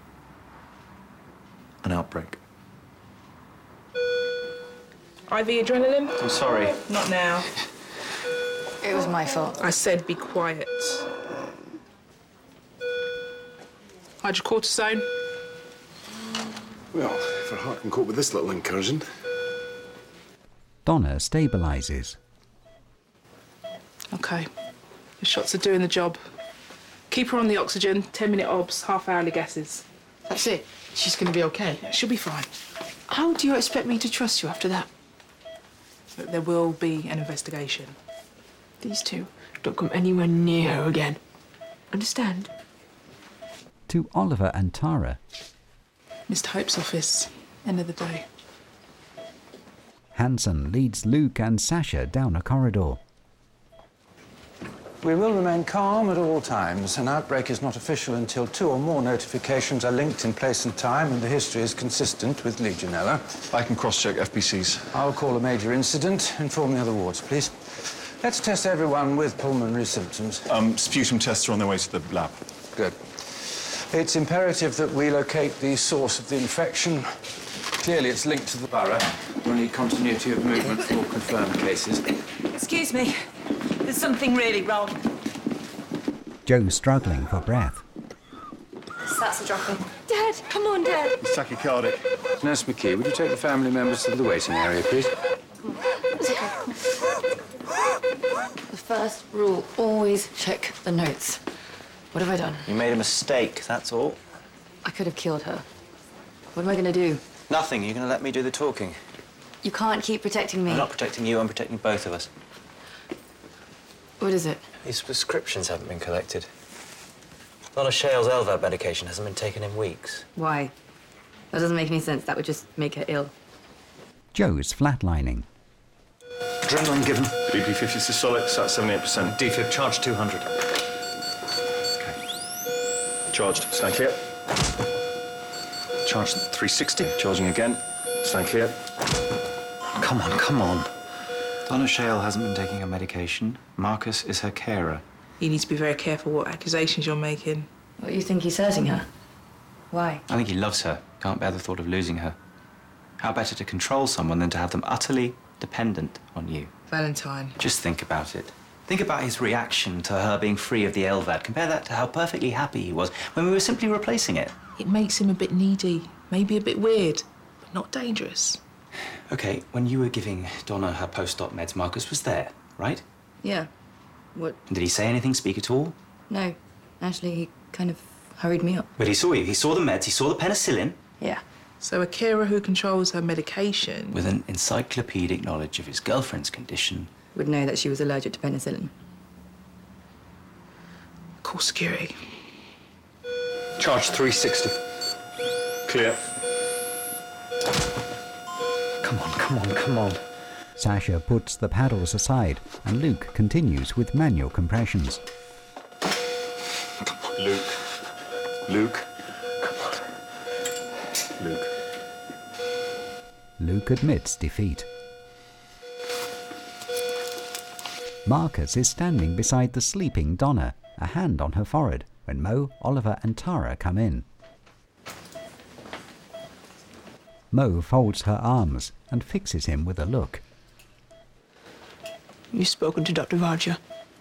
Speaker 5: An outbreak.
Speaker 9: IV adrenaline?
Speaker 8: I'm sorry.
Speaker 9: Not now.
Speaker 2: It was my fault.
Speaker 9: I said be quiet. Hydrocortisone?
Speaker 11: Well, if her heart can cope with this little incursion.
Speaker 1: Donna stabilises.
Speaker 9: Okay. The shots are doing the job. Keep her on the oxygen, 10-minute obs, half-hourly gases.
Speaker 10: That's it. She's going to be okay.
Speaker 9: Yeah, she'll be fine.
Speaker 10: How do you expect me to trust you after that?
Speaker 9: Look, there will be an investigation.
Speaker 10: These two don't come anywhere near her again. Understand?
Speaker 1: To Oliver and Tara,
Speaker 9: Mr. Hope's office. End of the day.
Speaker 1: Hansen leads Luke and Sasha down a corridor.
Speaker 7: We will remain calm at all times. An outbreak is not official until 2 or more notifications are linked in place and time and the history is consistent with Legionella.
Speaker 11: I can cross-check FPCs.
Speaker 7: I'll call a major incident. Inform the other wards, please. Let's test everyone with pulmonary symptoms.
Speaker 11: Sputum tests are on their way to the lab.
Speaker 7: Good. It's imperative that we locate the source of the infection. Clearly, it's linked to the borough. We'll need continuity of movement for confirmed cases.
Speaker 22: Excuse me. There's something really wrong.
Speaker 1: Joe's struggling for breath.
Speaker 2: Stats are dropping.
Speaker 4: Dad, come on, Dad.
Speaker 11: It's tachycardic.
Speaker 21: Nurse McKee, would you take the family members to the waiting area, please?
Speaker 2: It's okay. The first rule, always check the notes. What have I done?
Speaker 16: You made a mistake, that's all.
Speaker 2: I could have killed her. What am I going to do?
Speaker 16: Nothing. You're going to let me do the talking.
Speaker 2: You can't keep protecting me.
Speaker 8: I'm not protecting you, I'm protecting both of us.
Speaker 2: What is it?
Speaker 8: These prescriptions haven't been collected. Donna Shale's LVAD medication hasn't been taken in weeks.
Speaker 2: Why? That doesn't make any sense. That would just make her ill.
Speaker 1: Joe's flatlining.
Speaker 11: Adrenaline given. BP50 systolic, at 78%.
Speaker 5: Defib charge 200.
Speaker 11: Charged. Stand clear.
Speaker 5: Charge 360.
Speaker 11: Charging again. Stand clear.
Speaker 5: Come on, come on.
Speaker 8: Donna Shale hasn't been taking her medication. Marcus is her carer.
Speaker 9: You need to be very careful what accusations you're making.
Speaker 2: What, you think he's hurting her? Why?
Speaker 8: I think he loves her. Can't bear the thought of losing her. How better to control someone than to have them utterly dependent on you?
Speaker 9: Valentine.
Speaker 8: Just think about it. Think about his reaction to her being free of the LVAD. Compare that to how perfectly happy he was when we were simply replacing it.
Speaker 9: It makes him a bit needy, maybe a bit weird, but not dangerous.
Speaker 8: OK, when you were giving Donna her post-op meds, Marcus was there, right?
Speaker 2: Yeah. What?
Speaker 8: And did he say anything, speak at all?
Speaker 2: No. Actually, he kind of hurried me up.
Speaker 8: But he saw you. He saw the meds. He saw the penicillin.
Speaker 2: Yeah.
Speaker 9: So a carer who controls her medication...
Speaker 8: With an encyclopedic knowledge of his girlfriend's condition...
Speaker 2: would know that she was allergic to penicillin.
Speaker 9: Call security.
Speaker 5: Charge 360.
Speaker 11: Clear.
Speaker 5: Come on, come on, come on.
Speaker 1: Sasha puts the paddles aside and Luke continues with manual compressions.
Speaker 11: Luke. Luke. Come on. Luke.
Speaker 1: Luke admits defeat. Marcus is standing beside the sleeping Donna, a hand on her forehead, when Mo, Oliver and Tara come in. Mo folds her arms and fixes him with a look.
Speaker 10: You've spoken to Dr. Raja.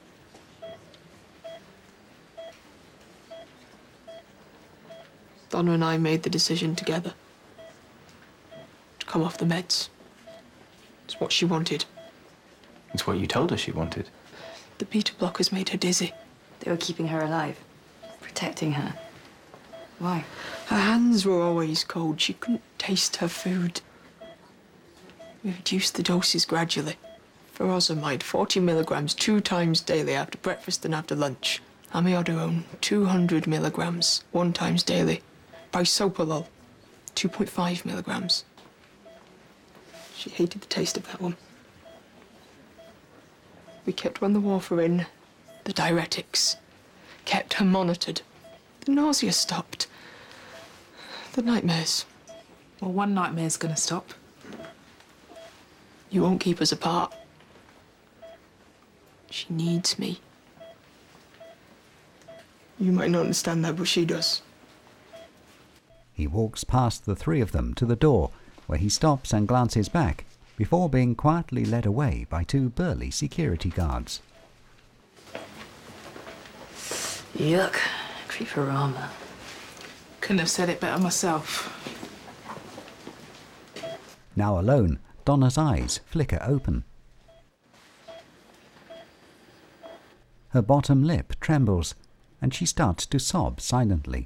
Speaker 10: Donna and I made the decision together to come off the meds. It's what she wanted.
Speaker 8: It's what you told her she wanted.
Speaker 10: The beta blockers made her dizzy.
Speaker 2: They were keeping her alive, protecting her. Why?
Speaker 10: Her hands were always cold. She couldn't taste her food. We reduced the doses gradually. Furosemide, 40 milligrams 2 times daily after breakfast and after lunch. Amiodarone, 200 milligrams 1 times daily. Bisoprolol, 2.5 milligrams. She hated the taste of that one. We kept her on the warfarin, the diuretics, kept her monitored. The nausea stopped. The nightmares.
Speaker 9: Well, one nightmare's gonna stop.
Speaker 10: You won't keep us apart. She needs me. You might not understand that, but she does.
Speaker 1: He walks past the three of them to the door, where he stops and glances back, before being quietly led away by 2 burly security guards.
Speaker 2: Yuck. Creeperama.
Speaker 9: Couldn't have said it better myself.
Speaker 1: Now alone, Donna's eyes flicker open. Her bottom lip trembles, and she starts to sob silently.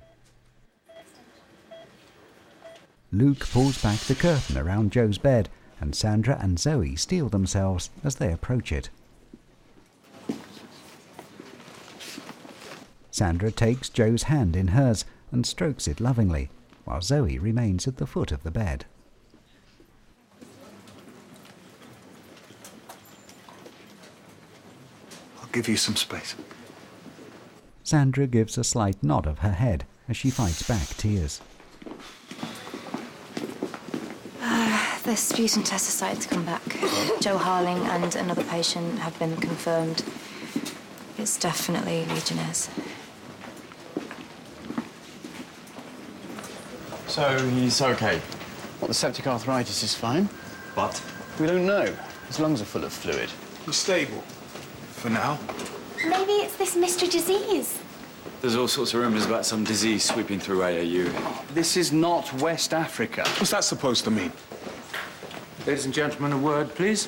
Speaker 1: Luke pulls back the curtain around Joe's bed, and Sandra and Zoe steel themselves as they approach it. Sandra takes Joe's hand in hers and strokes it lovingly, while Zoe remains at the foot of the bed.
Speaker 5: I'll give you some space.
Speaker 1: Sandra gives a slight nod of her head as she fights back tears.
Speaker 4: The sputum test decided to come back. Joe Harling and another patient have been confirmed. It's definitely Legionnaires.
Speaker 20: So he's okay? What, the septic arthritis is fine?
Speaker 21: But?
Speaker 20: We don't know. His lungs are full of fluid.
Speaker 15: He's stable. For now.
Speaker 19: Maybe it's this mystery disease.
Speaker 21: There's all sorts of rumours about some disease sweeping through AAU.
Speaker 20: This is not West Africa.
Speaker 15: What's that supposed to mean?
Speaker 7: Ladies and gentlemen, a word, please.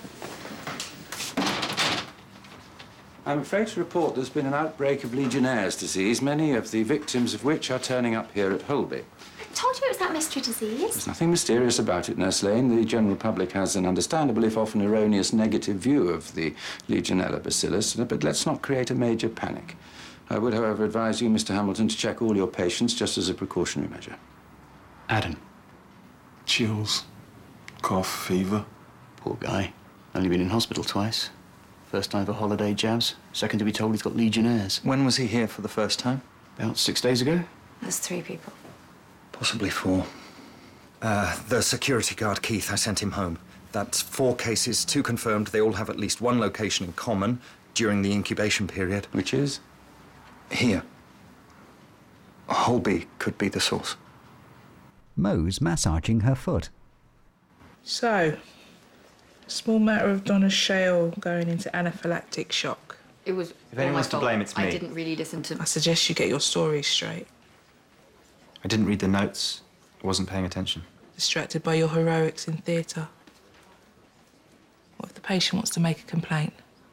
Speaker 7: I'm afraid to report there's been an outbreak of Legionnaire's disease, many of the victims of which are turning up here at Holby.
Speaker 19: told you it was that mystery disease.
Speaker 21: There's nothing mysterious about it, Nurse Lane. The general public has an understandable, if often erroneous, negative view of the Legionella bacillus, but let's not create a major panic. I would, however, advise you, Mr. Hamilton, to check all your patients just as a precautionary measure. Adam.
Speaker 11: Chills. Cough, fever.
Speaker 20: Poor guy. Only been in hospital twice. First time for holiday jabs. Second to be told he's got Legionnaires.
Speaker 5: When was he here for the first time?
Speaker 20: About 6 days ago.
Speaker 4: There's 3 people.
Speaker 5: Possibly 4. The security guard, Keith, I sent him home. That's 4 cases, 2 confirmed. They all have at least 1 location in common during the incubation period.
Speaker 21: Which is?
Speaker 5: Here. Holby could be the source.
Speaker 1: Mo's massaging her foot.
Speaker 9: So, small matter of Donna Shale going into anaphylactic shock.
Speaker 2: It was
Speaker 8: If anyone's to blame, it's me.
Speaker 2: I didn't really listen to...
Speaker 9: I suggest you get your story straight.
Speaker 8: I didn't read the notes. I wasn't paying attention.
Speaker 9: Distracted by your heroics in theatre. What if the patient wants to make a complaint?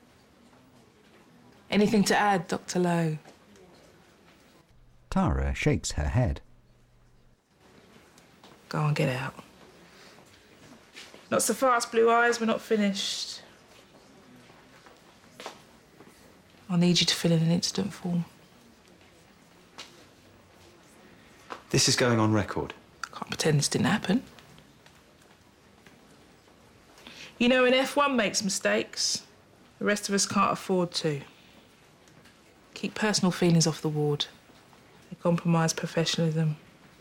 Speaker 9: Anything to add, Dr. Lowe?
Speaker 1: Tara shakes her head.
Speaker 9: Go on, get out. Not so fast, Blue Eyes. We're not finished. I'll need you to fill in an incident form.
Speaker 8: This is going on record.
Speaker 9: Can't pretend this didn't happen. You know, when F1 makes mistakes, the rest of us can't afford to. Keep personal feelings off the ward. They compromise professionalism.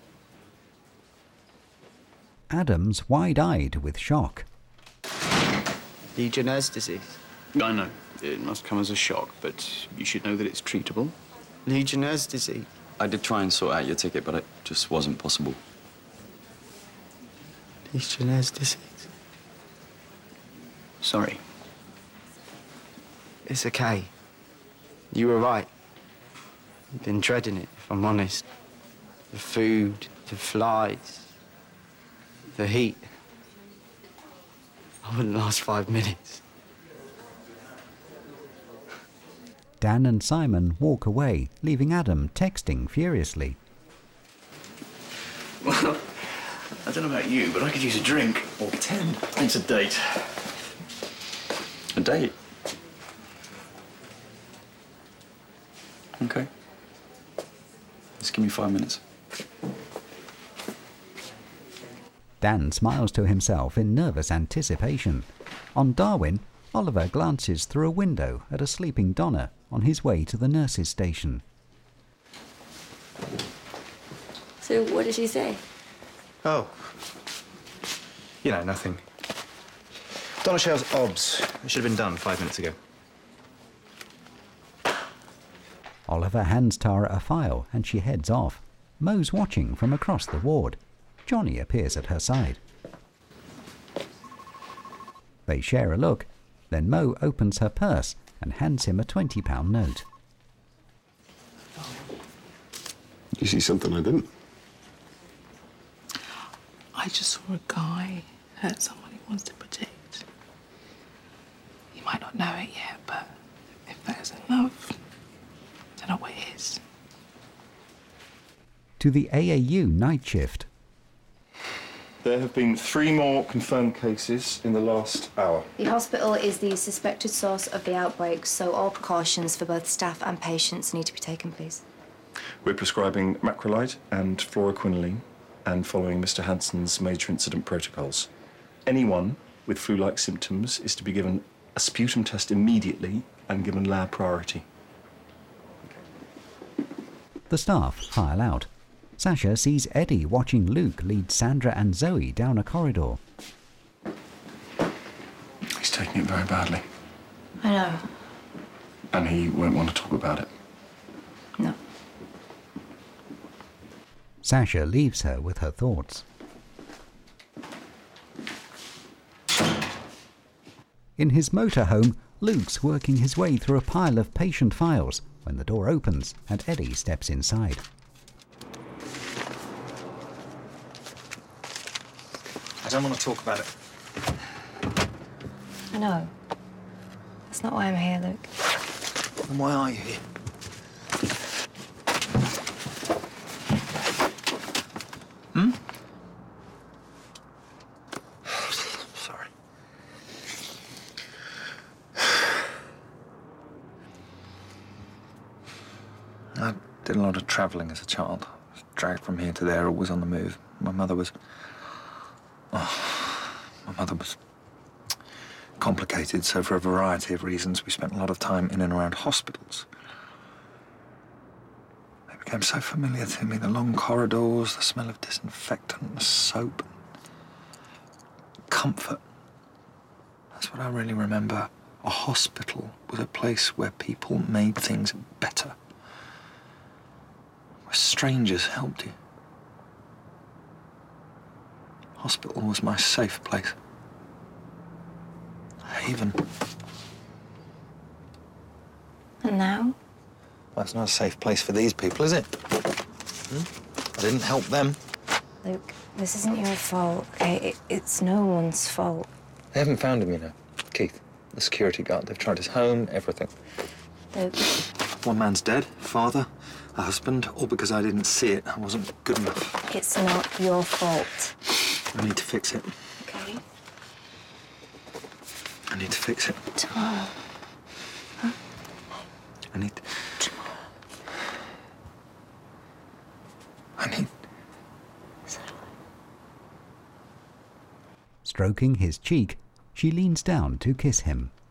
Speaker 1: Adam's wide-eyed with shock.
Speaker 16: Legionnaire's disease.
Speaker 20: I know. It must come as a shock, but you should know that it's treatable.
Speaker 16: Legionnaire's disease.
Speaker 21: I did try and sort out your ticket, but it just wasn't possible.
Speaker 16: Legionnaire's disease.
Speaker 20: Sorry.
Speaker 16: It's okay. You were right. I've been dreading it, if I'm honest. The food, the flies, the heat. I wouldn't last 5 minutes.
Speaker 1: Dan and Simon walk away, leaving Adam texting furiously.
Speaker 20: Well, I don't know about you, but I could use a drink. Or 10. It's a date.
Speaker 21: A date? Okay. Just give me 5 minutes.
Speaker 1: Dan smiles to himself in nervous anticipation. On Darwin, Oliver glances through a window at a sleeping Donna on his way to the nurses' station.
Speaker 2: So what did she say?
Speaker 8: Oh. You know, nothing. Donna Shale's OBS. It should have been done 5 minutes ago.
Speaker 1: Oliver hands Tara a file and she heads off. Mo's watching from across the ward. Johnny appears at her side. They share a look. Then Mo opens her purse and hands him a £20 note.
Speaker 17: You see something I didn't?
Speaker 9: I just saw a guy hurt someone he wants to protect. You might not know it yet, but if that isn't love, I don't know what is.
Speaker 1: To the AAU night shift.
Speaker 11: There have been 3 more confirmed cases in the last hour.
Speaker 4: The hospital is the suspected source of the outbreak, so all precautions for both staff and patients need to be taken, please.
Speaker 11: We're prescribing macrolide and fluoroquinoline and following Mr. Hansen's major incident protocols. Anyone with flu-like symptoms is to be given a sputum test immediately and given lab priority.
Speaker 1: The staff file out. Sasha sees Eddie watching Luke lead Sandra and Zoe down a corridor.
Speaker 11: He's taking it very badly.
Speaker 4: I know.
Speaker 11: And he won't want to talk about it.
Speaker 4: No.
Speaker 1: Sasha leaves her with her thoughts. In his motorhome, Luke's working his way through a pile of patient files when the door opens and Eddie steps inside.
Speaker 5: I don't want to talk about it.
Speaker 4: I know. That's not why I'm here, Luke.
Speaker 5: And why are you here? did a lot of travelling as a child. I was dragged from here to there, always on the move. My mother was complicated, so for a variety of reasons, we spent a lot of time in and around hospitals. They became so familiar to me, the long corridors, the smell of disinfectant, the soap, comfort. That's what I really remember. A hospital was a place where people made things better, where strangers helped you. Hospital was my safe place. Haven.
Speaker 4: And now?
Speaker 5: Well, it's not a safe place for these people, is it? I didn't help them.
Speaker 4: Luke, this isn't your fault, okay? It's no one's fault.
Speaker 5: They haven't found him, you know. Keith, the security guard. They've tried his home, everything.
Speaker 4: Luke.
Speaker 5: One man's dead, father, a husband, all because I didn't see it. I wasn't good enough.
Speaker 4: It's not your fault.
Speaker 5: I need to fix it.
Speaker 4: Okay.
Speaker 5: I need to fix it.
Speaker 4: Tomorrow.
Speaker 5: I need...
Speaker 1: Stroking his cheek, she leans down to kiss him.